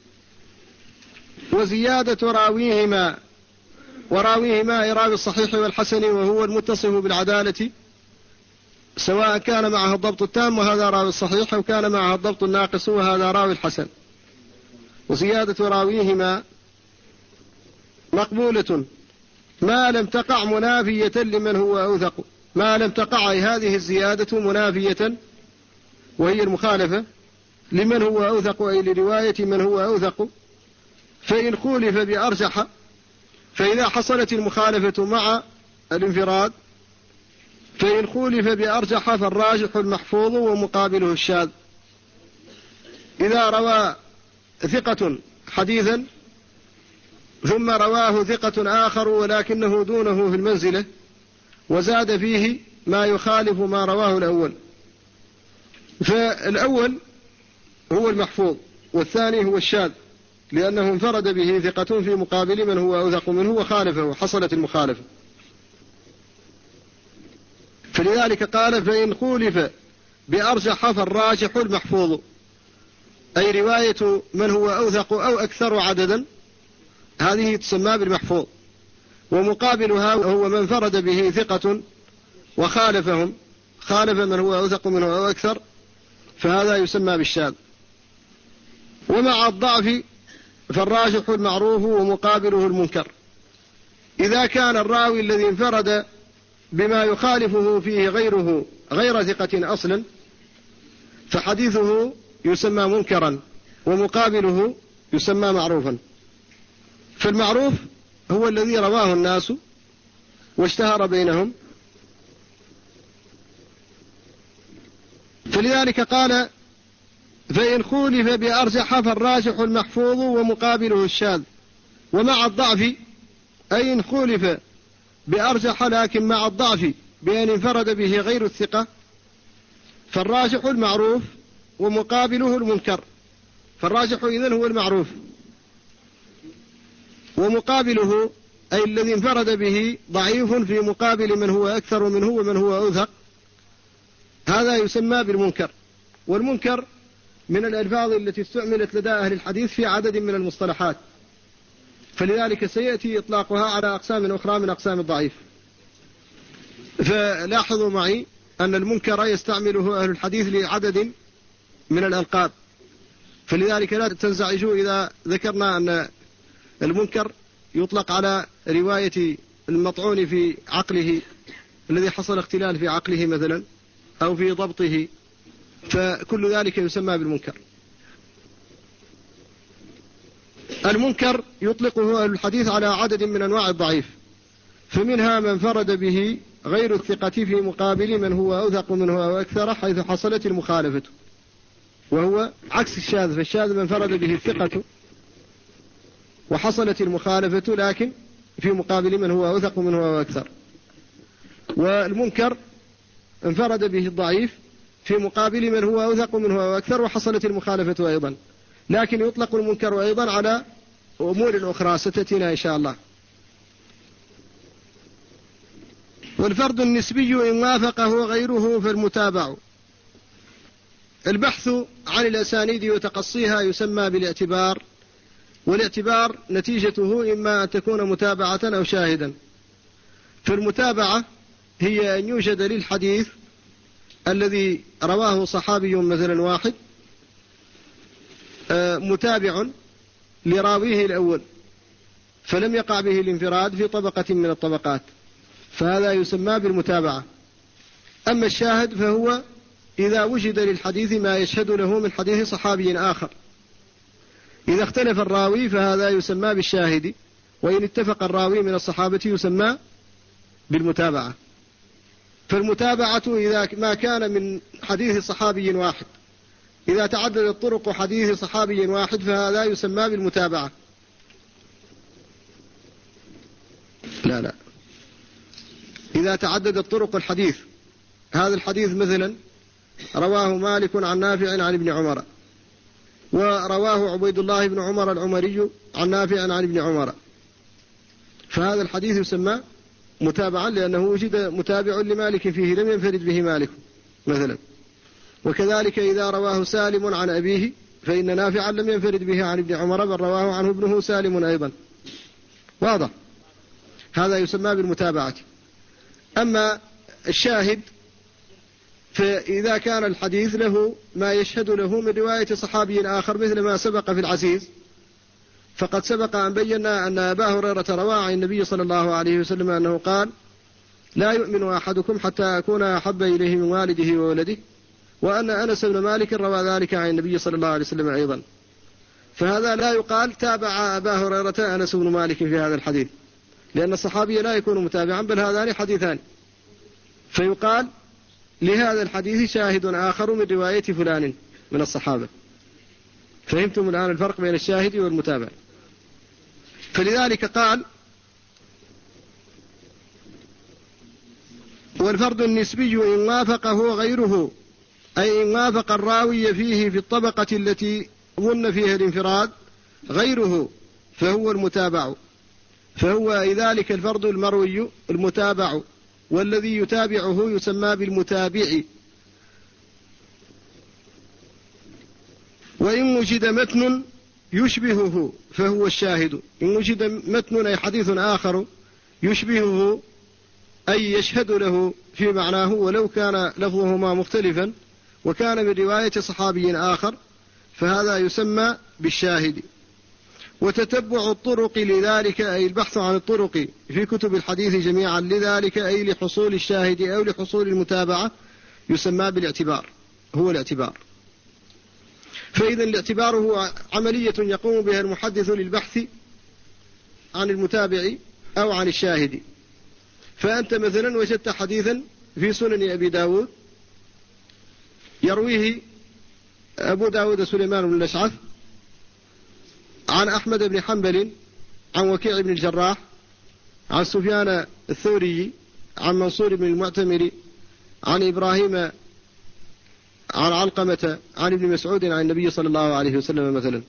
[SPEAKER 1] وزيادة راويهما، وراويهما أي راوي الصحيح والحسن وهو المتصف بالعدالة سواء كان معه الضبط التام وهذا راوي الصحيح أو كان معه الضبط الناقص وهذا راوي الحسن. وزيادة راويهما مقبولة ما لم تقع منافية لمن هو أوثق، ما لم تقع هذه الزيادة منافية وهي المخالفة لمن هو أوثق أي لرواية من هو أوثق، فإن خولف بأرجح، فإذا حصلت المخالفة مع الانفراد فإن خولف بأرجح فالراجح المحفوظ ومقابله الشاذ. إذا روى ثقة حديثا ثم رواه ثقة آخر ولكنه دونه في المنزلة وزاد فيه ما يخالف ما رواه الأول، فالأول هو المحفوظ والثاني هو الشاذ لأنه انفرد به ثقة في مقابل من هو أوثق منه وخالفه وحصلت المخالفة. فلذلك قال فإن خولف بأرجح فالراجح المحفوظ أي رواية من هو أوثق أو أكثر عددا، هذه تسمى بالمحفوظ، ومقابلها هو من فرد به ثقة وخالفهم، خالف من هو أوثق منه أو أكثر، فهذا يسمى بالشاذ. ومع الضعف فالراجح المعروف ومقابله المنكر. إذا كان الراوي الذي انفرد بما يخالفه فيه غيره غير ثقة أصلا فحديثه يسمى منكرا ومقابله يسمى معروفا. فالمعروف هو الذي رواه الناس واشتهر بينهم. فلذلك قال فإن خولف بأرجح فالراجح المحفوظ ومقابله الشاذ. ومع الضعف أي إن خولف بأرجح لكن مع الضعف بأن انفرد به غير الثقة فالراجح المعروف ومقابله المنكر. فالراجح إذن هو المعروف، ومقابله أي الذي انفرد به ضعيف في مقابل من هو أكثر منه ومن هو أوثق، هذا يسمى بالمنكر. والمنكر من الألفاظ التي استعملت لدى أهل الحديث في عدد من المصطلحات، فلذلك سيأتي إطلاقها على أقسام أخرى من أقسام الضعيف. فلاحظوا معي أن المنكر يستعمله أهل الحديث لعدد من الألقاب، فلذلك لا تنزعجوا إذا ذكرنا أن المنكر يطلق على رواية المطعون في عقله الذي حصل اختلال في عقله مثلا أو في ضبطه، فكل ذلك يسمى بالمنكر. المنكر يطلقه أهل الحديث على عدد من أنواع الضعيف، فمنها من فرد به غير الثقة في مقابل من هو أوثق منه أو أكثر حيث حصلت المخالفة، وهو عكس الشاذ. فالشاذ من فرد به الثقة وحصلت المخالفة لكن في مقابل من هو أوثق منه أو أكثر. والمنكر انفرد به الضعيف في مقابل من هو أوثق منه أو أكثر وحصلت المخالفة أيضا. لكن يطلق المنكر أيضا على أمور أخرى ستأتينا إن شاء الله. والفرد النسبي إن وافقه غيره فالمتابع. البحث عن الأسانيد وتقصيها يسمى بالاعتبار، والاعتبار نتيجته إما أن تكون متابعة أو شاهدا. فالمتابعة هي أن يوجد للحديث الذي رواه صحابي مثلا واحد متابع لراويه الأول فلم يقع به الانفراد في طبقة من الطبقات، فهذا يسمى بالمتابعة. أما الشاهد فهو إذا وجد للحديث ما يشهد له من حديث صحابي آخر. إذا اختلف الراوي فهذا يسمى بالشاهد، وإن اتفق الراوي من الصحابة يسمى بالمتابعة. فالمتابعة إذا ما كان من حديث صحابي واحد، إذا تعددت طرق حديث صحابي واحد فهذا يسمى بالمتابعة. لا إذا تعددت طرق الحديث، هذا الحديث مثلا رواه مالك عن نافع عن ابن عمر، ورواه عبيد الله بن عمر العمري عن نافع عن ابن عمر، فهذا الحديث يسمى متابعا لأنه وجد متابع لمالك فيه لم ينفرد به مالك مثلا. وكذلك إذا رواه سالم عن أبيه فإن نافعا لم ينفرد به عن ابن عمر بل رواه عنه ابنه سالم أيضا. واضح؟ هذا يسمى بالمتابعة. أما الشاهد فإذا كان الحديث له ما يشهد له من رواية صحابي آخر مثل ما سبق في العزيز، فقد سبق أن بينا أن أبا هريرة روى عن النبي صلى الله عليه وسلم أنه قال: لا يؤمن أحدكم حتى أكون أحب إليه من والده وولده، وأن أنس بن مالك روى ذلك عن النبي صلى الله عليه وسلم أيضا. فهذا لا يقال تابع أبا هريرة أنس بن مالك في هذا الحديث، لأن الصحابي لا يكون متابعا، بل هذان حديثان، فيقال لهذا الحديث شاهد آخر من رواية فلان من الصحابة. فهمتم الآن الفرق بين الشاهد والمتابع؟ فلذلك قال: والفرد النسبي إن وافقه غيره، أي إن وافق الراوي فيه في الطبقة التي ظن فيها الانفراد غيره فهو المتابع، فهو ذلك الفرد المروي المتابع، والذي يتابعه يسمى بالمتابع. وإن وجد متن يشبهه فهو الشاهد. إن وجد متن أي حديث آخر يشبهه أي يشهد له في معناه ولو كان لفظهما مختلفا وكان من رواية صحابي آخر، فهذا يسمى بالشاهد. وتتبع الطرق لذلك أي البحث عن الطرق في كتب الحديث جميعا لذلك أي لحصول الشاهد أو لحصول المتابعة يسمى بالاعتبار، هو الاعتبار. فإذا الاعتبار هو عملية يقوم بها المحدث للبحث عن المتابع أو عن الشاهد. فأنت مثلا وجدت حديثا في سنن أبي داود يرويه أبو داود سليمان بن الأشعث عن أحمد بن حنبل عن وكيع بن الجراح عن سفيان الثوري عن منصور بن المعتمر عن إبراهيم عن علقمة عن ابن مسعود عن النبي صلى الله عليه وسلم مثلا،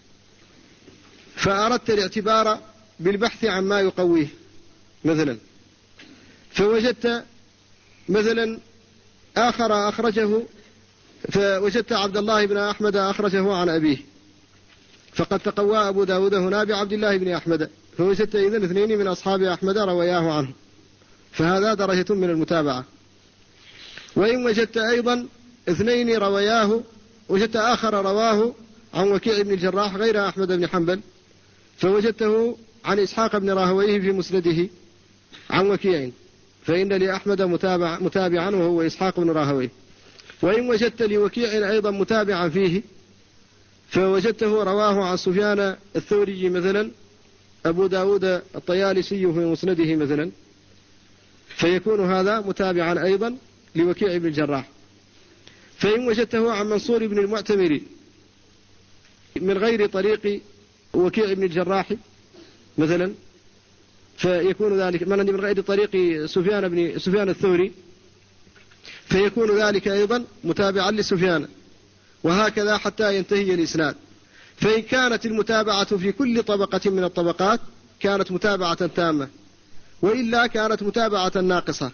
[SPEAKER 1] فأردت الاعتبار بالبحث عن ما يقويه مثلا، فوجدت مثلا آخر أخرجه، فوجدت عبد الله بن أحمد أخرجه عن أبيه، فقد تقوى أبو داود هنا بعبد الله بن أحمد، فوجدت إذن اثنين من أصحاب أحمد روياه عنه، فهذا درجة من المتابعة. وإن وجدت أيضا اثنين روياه، وجدت آخر رواه عن وكيع بن الجراح غير أحمد بن حنبل، فوجدته عن إسحاق بن راهويه في مسنده عن وكيع، فإن لأحمد متابعا وهو إسحاق بن راهويه. وإن وجدت لوكيع أيضا متابعا فيه، فوجدته رواه عن سفيان الثوري مثلا أبو داود الطيالسي في مسنده مثلا، فيكون هذا متابعا أيضا لوكيع بن الجراح. فإن وجدته عن منصور بن المعتمر من غير طريق وكيع بن الجراح مثلا، فيكون ذلك من غير طريق سفيان الثوري، فيكون ذلك أيضا متابعا لسفيان، وهكذا حتى ينتهي الإسناد. فإن كانت المتابعة في كل طبقة من الطبقات كانت متابعة تامة، وإلا كانت متابعة ناقصة.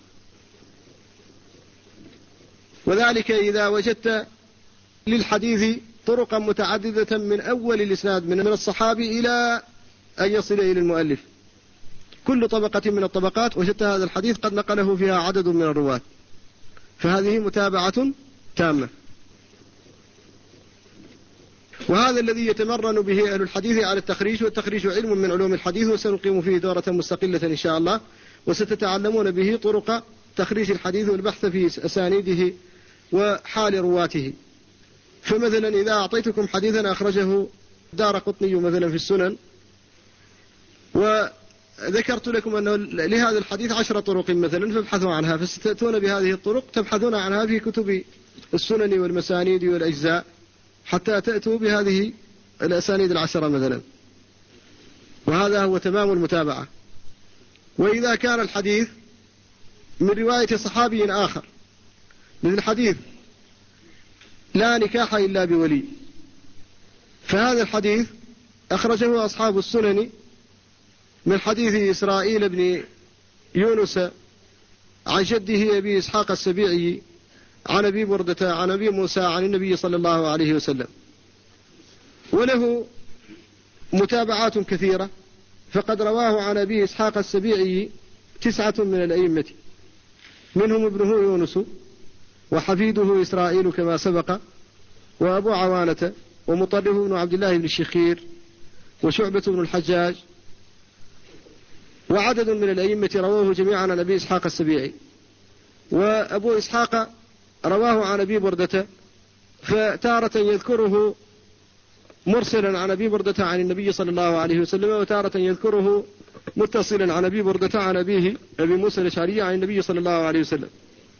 [SPEAKER 1] وذلك إذا وجدت للحديث طرقا متعددة من أول الإسناد من الصحابي إلى أن يصل إلى المؤلف، كل طبقة من الطبقات وجدت هذا الحديث قد نقله فيها عدد من الرواة، فهذه متابعة تامة. وهذا الذي يتمرن به أهل الحديث على التخريج، والتخريج علم من علوم الحديث، وسنقيم فيه دورة مستقلة إن شاء الله، وستتعلمون به طرق تخريج الحديث والبحث في أسانيده وحال رواته. فمثلا إذا أعطيتكم حديثا أخرجه الدارقطني مثلا في السنن، وذكرت لكم أنه لهذا الحديث 10 طرق مثلا، فابحثوا عنها، فستأتون بهذه الطرق تبحثون عنها في كتب السنن والمسانيد والأجزاء حتى تأتوا بهذه الأسانيد 10 مثلا، وهذا هو تمام المتابعة. وإذا كان الحديث من رواية صحابي آخر مثل حديث لا نكاح إلا بولي، فهذا الحديث أخرجه أصحاب السنن من حديث إسرائيل بن يونس عن جده أبي إسحاق السبيعي عن أبي بردة عن أبي موسى عن النبي صلى الله عليه وسلم. وله متابعات كثيرة، فقد رواه عن أبي إسحاق السبيعي 9 من الأئمة، منهم ابنه يونس وحفيده إسرائيل كما سبق، وأبو عوانة، ومطرف بن عبد الله بن الشخير، وشعبة بن الحجاج، وعدد من الأئمة رواه جميعا عن أبي إسحاق السبيعي. وأبو إسحاق رواه عن أبي بردة، فتارة يذكره مرسلا عن أبي بردة عن النبي صلى الله عليه وسلم، وتارة يذكره متصلا عن أبي بردة عن أبيه أبي موسى الأشعري عن النبي صلى الله عليه وسلم،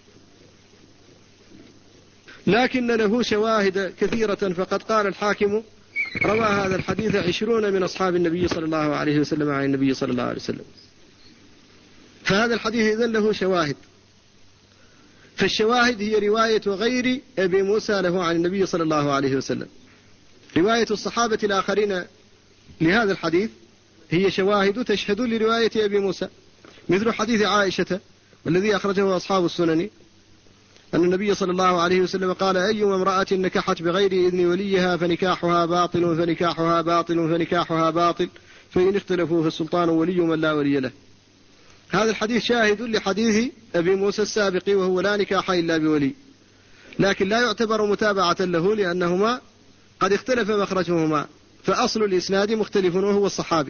[SPEAKER 1] لكن له شواهد كثيرة. فقد قال الحاكم: روى هذا الحديث 20 من أصحاب النبي صلى الله عليه وسلم عن النبي صلى الله عليه وسلم. فهذا الحديث إذن له شواهد، فالشواهد هي رواية غير أبي موسى له عن النبي صلى الله عليه وسلم. رواية الصحابة الآخرين لهذا الحديث هي شواهد تشهد لرواية أبي موسى، مثل حديث عائشة الذي أخرجه أصحاب السنن أن النبي صلى الله عليه وسلم قال: أيما امرأة نكحت بغير إذن وليها فنكاحها باطل فنكاحها باطل فنكاحها باطل، فإن اختلفوا فالسلطان ولي من لا ولي له. هذا الحديث شاهد لحديث أبي موسى السابق، وهو لا نكاح إلا بولي، لكن لا يعتبر متابعة له لأنهما قد اختلف مخرجهما، فأصل الإسناد مختلف وهو الصحابي،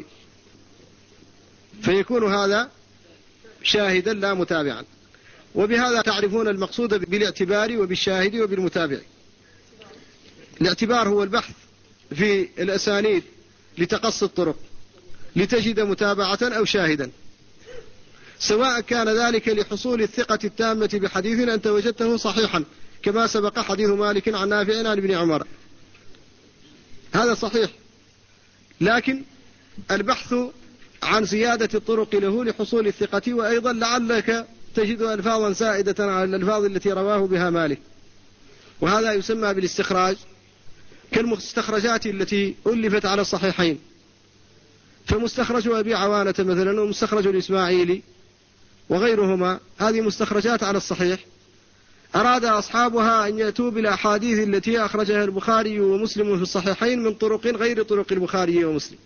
[SPEAKER 1] فيكون هذا شاهدا لا متابعا. وبهذا تعرفون المقصود بالاعتبار وبالشاهد وبالمتابع. الاعتبار هو البحث في الأسانيد لتقصي الطرق لتجد متابعة أو شاهدا، سواء كان ذلك لحصول الثقة التامة بحديث أنت وجدته صحيحا، كما سبق حديث مالك عن نافع عن ابن عمر، هذا صحيح، لكن البحث عن زيادة الطرق له لحصول الثقة، وأيضا لعلك تجد ألفاظا زائدة على الألفاظ التي رواه بها مالك، وهذا يسمى بالاستخراج، كالمستخرجات التي ألفت على الصحيحين، فمستخرج أبي عوانة مثلا ومستخرج الإسماعيلي وغيرهما، هذه مستخرجات على الصحيح، أراد أصحابها أن يأتوا بالأحاديث التي أخرجها البخاري ومسلم في الصحيحين من طرق غير طرق البخاري ومسلم،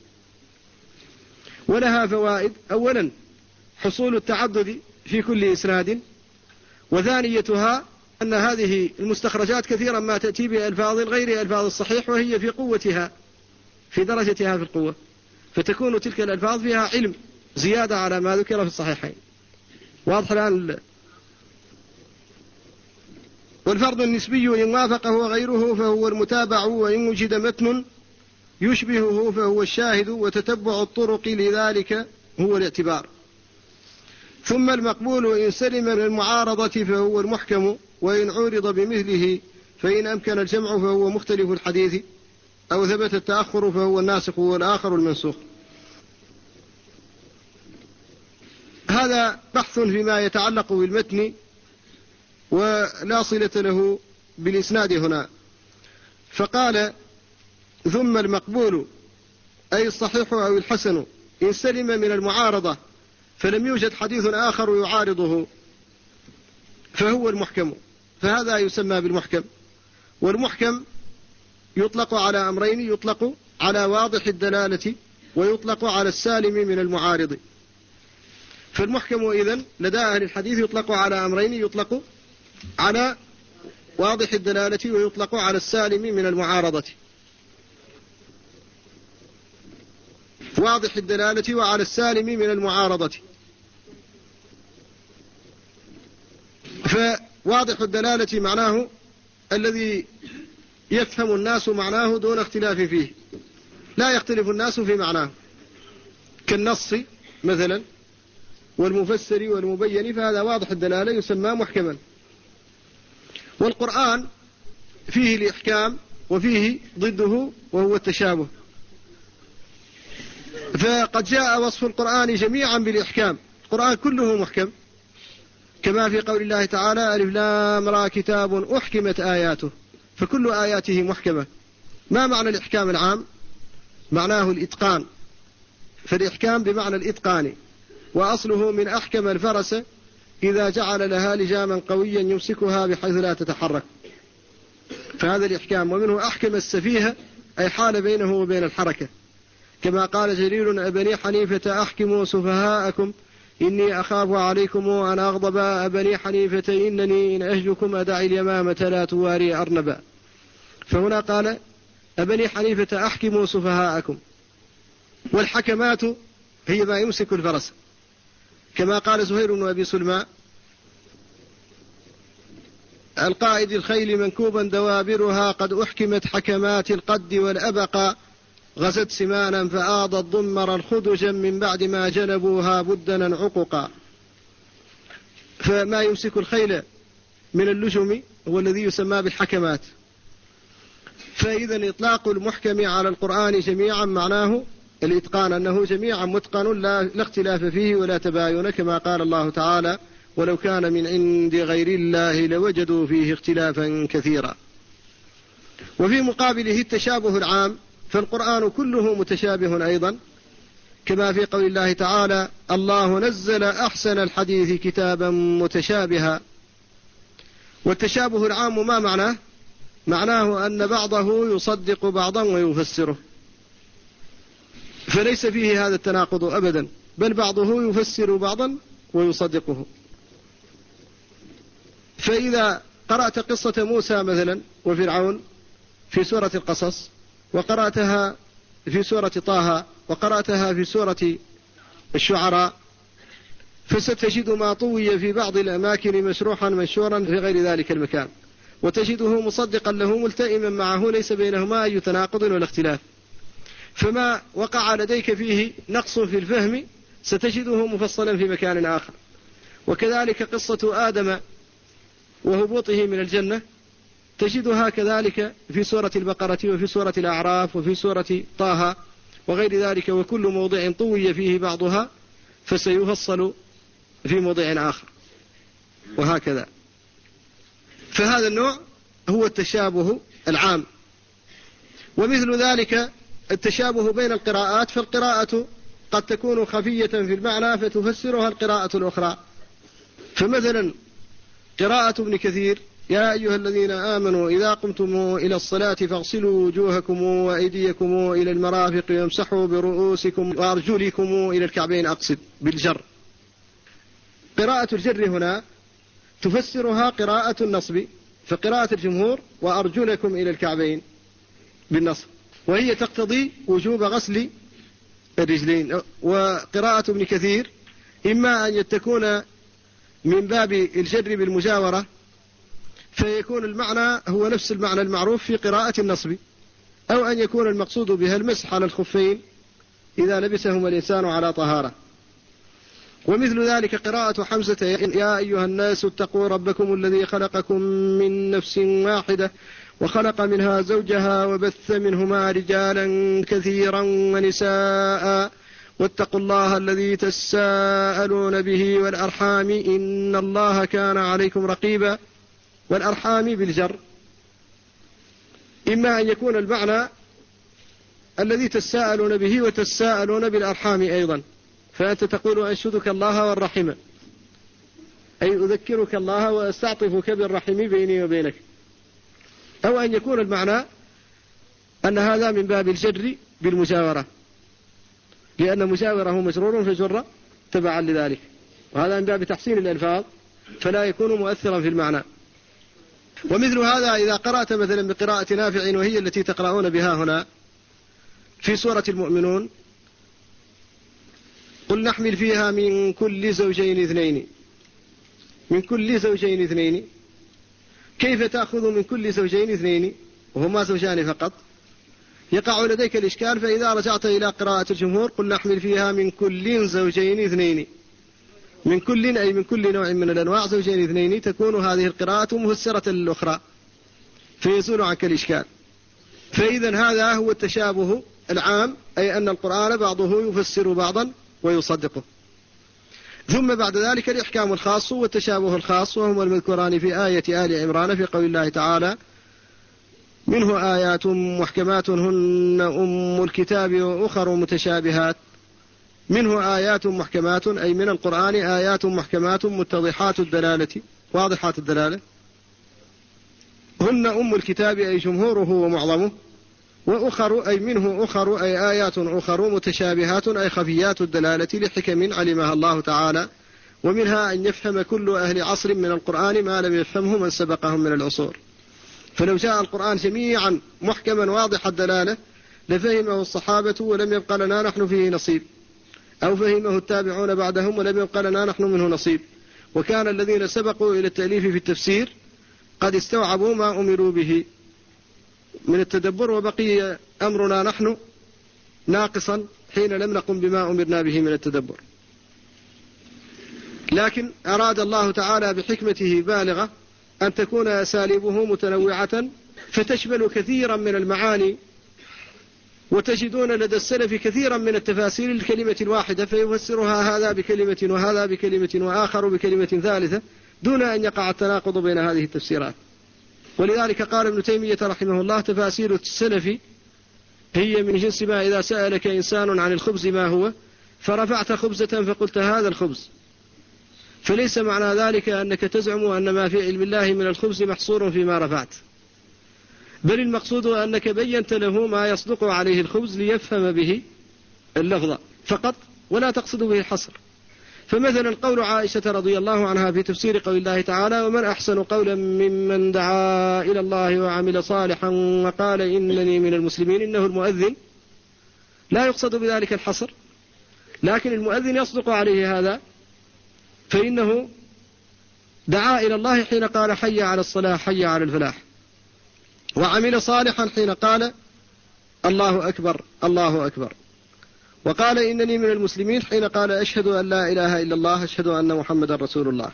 [SPEAKER 1] ولها فوائد: أولا حصول التعدد في كل إسناد، وثانيتها أن هذه المستخرجات كثيرا ما تأتي بألفاظ غير ألفاظ الصحيح، وهي في قوتها في درجتها في القوة، فتكون تلك الألفاظ فيها علم زيادة على ما ذكر في الصحيحين. واضح الآن؟ والفرض النسبي إن وافقه غيره فهو المتابع، وإن وجد متن يشبهه فهو الشاهد، وتتبع الطرق لذلك هو الاعتبار. ثم المقبول إن سلم من المعارضة فهو المحكم، وإن عورض بمثله فإن أمكن الجمع فهو مختلف الحديث، أو ثبت التأخر فهو الناسخ والآخر المنسوخ. هذا بحث فيما يتعلق بالمتن، ولا صلة له بالإسناد هنا. فقال: ثم المقبول أي الصحيح أو الحسن إن سلم من المعارضة فلم يوجد حديث آخر يعارضه فهو المحكم، فهذا يسمى بالمحكم. والمحكم يطلق على أمرين: يطلق على واضح الدلالة، ويطلق على السالم من المعارض. فالمحكم إذن لدى أهل الحديث يطلق على أمرين: يطلق على واضح الدلالة، ويطلق على السالم من المعارضة. واضح الدلالة وعلى السالم من المعارضة. فواضح الدلالة معناه الذي يفهم الناس معناه دون اختلاف فيه، لا يختلف الناس في معناه، كالنص مثلا والمفسر والمبين، فهذا واضح الدلالة يسمى محكما. والقرآن فيه الإحكام وفيه ضده وهو التشابه، فقد جاء وصف القرآن جميعا بالإحكام، القرآن كله محكم، كما في قول الله تعالى: ألف لام را كتاب أحكمت آياته، فكل آياته محكمة. ما معنى الإحكام العام؟ معناه الإتقان، فالإحكام بمعنى الإتقان، وأصله من أحكم الفرس إذا جعل لها لجاما قويا يمسكها بحيث لا تتحرك، فهذا الإحكام. ومنه أحكم السفيه أي حال بينه وبين الحركة، كما قال جرير: أبني حنيفة أحكموا سفهاءكم إني أخاف عليكم أن أغضب أبني حنيفة إنني إن أهجكم أدعي اليمامة لا تواري أرنبا. فهنا قال: أبني حنيفة أحكموا سفهاءكم. والحكمات هي ما يمسك الفرس، كما قال زهير بن أبي سلمى: القائد الخيل منكوبا دوابرها قد أحكمت حكمات القد والأبقى غزت سمانا فآضت ضمرا خدجا من بعد ما جنبوها بدنا عققا. فما يمسك الخيل من اللجم هو الذي يسمى بالحكمات. فإذا إطلاق المحكم على القرآن جميعا معناه الإتقان، أنه جميعا متقن لا اختلاف فيه ولا تباين، كما قال الله تعالى: ولو كان من عند غير الله لوجدوا فيه اختلافا كثيرا. وفي مقابله التشابه العام، فالقرآن كله متشابه أيضا، كما في قول الله تعالى: الله نزل أحسن الحديث كتابا متشابها. والتشابه العام ما معناه؟ معناه أن بعضه يصدق بعضا ويفسره، فليس فيه هذا التناقض أبدا، بل بعضه يفسر بعضا ويصدقه. فإذا قرأت قصة موسى مثلا وفرعون في سورة القصص، وقرأتها في سورة طه، وقرأتها في سورة الشعراء، فستجد ما طوي في بعض الأماكن مشروحا منشورا في غير ذلك المكان، وتجده مصدقا له ملتئما معه، ليس بينهما أي تناقض ولا اختلاف. فما وقع لديك فيه نقص في الفهم ستجده مفصلا في مكان آخر. وكذلك قصة آدم وهبوطه من الجنة تجدها كذلك في سورة البقرة وفي سورة الأعراف وفي سورة طه وغير ذلك، وكل موضع طوي فيه بعضها فسيفصل في موضع آخر، وهكذا. فهذا النوع هو التشابه العام. ومثل ذلك التشابه بين القراءات، فالقراءة قد تكون خفية في المعنى فتفسرها القراءة الأخرى. فمثلا قراءة ابن كثير: يا أيها الذين آمنوا إذا قمتم إلى الصلاة فاغسلوا وجوهكم وأيديكم إلى المرافق وامسحوا برؤوسكم وأرجلكم إلى الكعبين، أقصد بالجر. قراءة الجر هنا تفسرها قراءة النصب، فقراءة الجمهور: وأرجلكم إلى الكعبين بالنصب، وهي تقتضي وجوب غسل الرجلين. وقراءة ابن كثير إما أن تكون من باب الجر بالمجاورة، فيكون المعنى هو نفس المعنى المعروف في قراءة النصب، أو أن يكون المقصود بها المسح على الخفين إذا لبسهما الإنسان على طهارة. ومثل ذلك قراءة حمزة: يا أيها الناس اتقوا ربكم الذي خلقكم من نفس واحدة وخلق منها زوجها وبث منهما رجالا كثيرا ونساء واتقوا الله الذي تساءلون به والأرحام إن الله كان عليكم رقيبا. والأرحام بالجر إما أن يكون المعنى الذي تساءلون به وتساءلون بالأرحام أيضا، فأنت تقول: أنشدك الله والرحم، أي أذكرك الله وأستعطفك بالرحم بيني وبينك. أو أن يكون المعنى أن هذا من باب الجر بالمجاورة، لأن مجاوره مجرور فجر تبعا لذلك، وهذا من باب تحسين الألفاظ فلا يكون مؤثرا في المعنى. ومثل هذا إذا قرأت مثلا بقراءة نافع، وهي التي تقرؤون بها هنا في سورة المؤمنون: قل نحمل فيها من كل زوجين اثنين. من كل زوجين اثنين، كيف تأخذ من كل زوجين اثنين وهما زوجان فقط؟ يقع لديك الإشكال. فإذا رجعت إلى قراءة الجمهور: قل نحمل فيها من كل زوجين اثنين، من كل أي من كل نوع من الأنواع زوجين اثنين، تكون هذه القراءة مفسرة للأخرى فيزول عنك الإشكال. فإذا هذا هو التشابه العام، أي أن القرآن بعضه يفسر بعضا ويصدقه. ثم بعد ذلك الإحكام الخاص والتشابه الخاص، وهما المذكوران في آية آل عمران في قول الله تعالى: منه آيات محكمات هن أم الكتاب وأخر متشابهات. منه آيات محكمات أي من القرآن آيات محكمات متضحات الدلالة واضحات الدلالة، هن أم الكتاب أي جمهوره ومعظمه، وأخر أي منه أخر أي آيات أخر متشابهات أي خفيات الدلالة لحكم علمها الله تعالى، ومنها أن يفهم كل أهل عصر من القرآن ما لم يفهمه من سبقهم من العصور. فلو جاء القرآن جميعا محكما واضح الدلالة لفهمه الصحابة ولم يبقى لنا نحن فيه نصيب، أو فهمه التابعون بعدهم ولم يبقى لنا نحن منه نصيب. وكان الذين سبقوا إلى التأليف في التفسير قد استوعبوا ما أمروا به من التدبر، وبقي أمرنا نحن ناقصا حين لم نقم بما أمرنا به من التدبر. لكن أراد الله تعالى بحكمته بالغة أن تكون أساليبه متنوعة فتشمل كثيرا من المعاني، وتجدون لدى السلف كثيرا من التفاسير للكلمة الواحدة فيفسرها هذا بكلمة وهذا بكلمة وآخر بكلمة ثالثة دون أن يقع التناقض بين هذه التفسيرات. ولذلك قال ابن تيمية رحمه الله: تفاسير السلف هي من جنس ما إذا سألك إنسان عن الخبز ما هو فرفعت خبزة فقلت هذا الخبز، فليس معنى ذلك أنك تزعم أن ما في علم الله من الخبز محصور فيما رفعت، بل المقصود أنك بينت له ما يصدق عليه الخبز ليفهم به اللفظ فقط ولا تقصد به الحصر. فمثلا قول عائشة رضي الله عنها في تفسير قول الله تعالى: ومن أحسن قولا ممن دعا إلى الله وعمل صالحا وقال إنني من المسلمين، إنه المؤذن، لا يقصد بذلك الحصر، لكن المؤذن يصدق عليه هذا، فإنه دعا إلى الله حين قال حي على الصلاة حي على الفلاح، وعمل صالحا حين قال الله أكبر الله أكبر، وقال إنني من المسلمين حين قال أشهد أن لا إله إلا الله أشهد أن محمد رسول الله.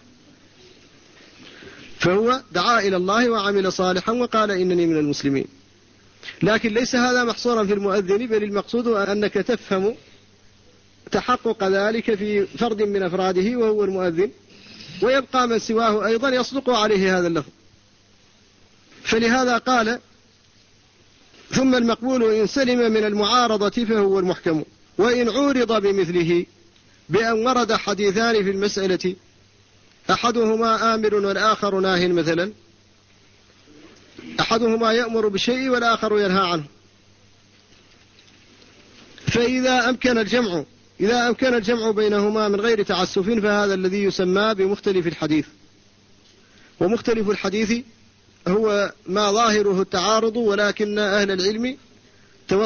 [SPEAKER 1] فهو دعا إلى الله وعمل صالحا وقال إنني من المسلمين. لكن ليس هذا محصورا في المؤذن، بل المقصود أنك تفهم تحقق ذلك في فرد من أفراده وهو المؤذن، ويبقى من سواه أيضا يصدق عليه هذا اللفظ. فلهذا قال: ثم المقبول إن سلم من المعارضة فهو المحكم، وإن عورض بمثله بأن ورد حديثان في المسألة أحدهما آمر والآخر ناه، مثلا أحدهما يأمر بشيء والآخر ينهى عنه، فإذا أمكن الجمع بينهما من غير تعسف فهذا الذي يسمى بمختلف الحديث. ومختلف الحديث هو ما ظاهره التعارض، ولكن أهل العلم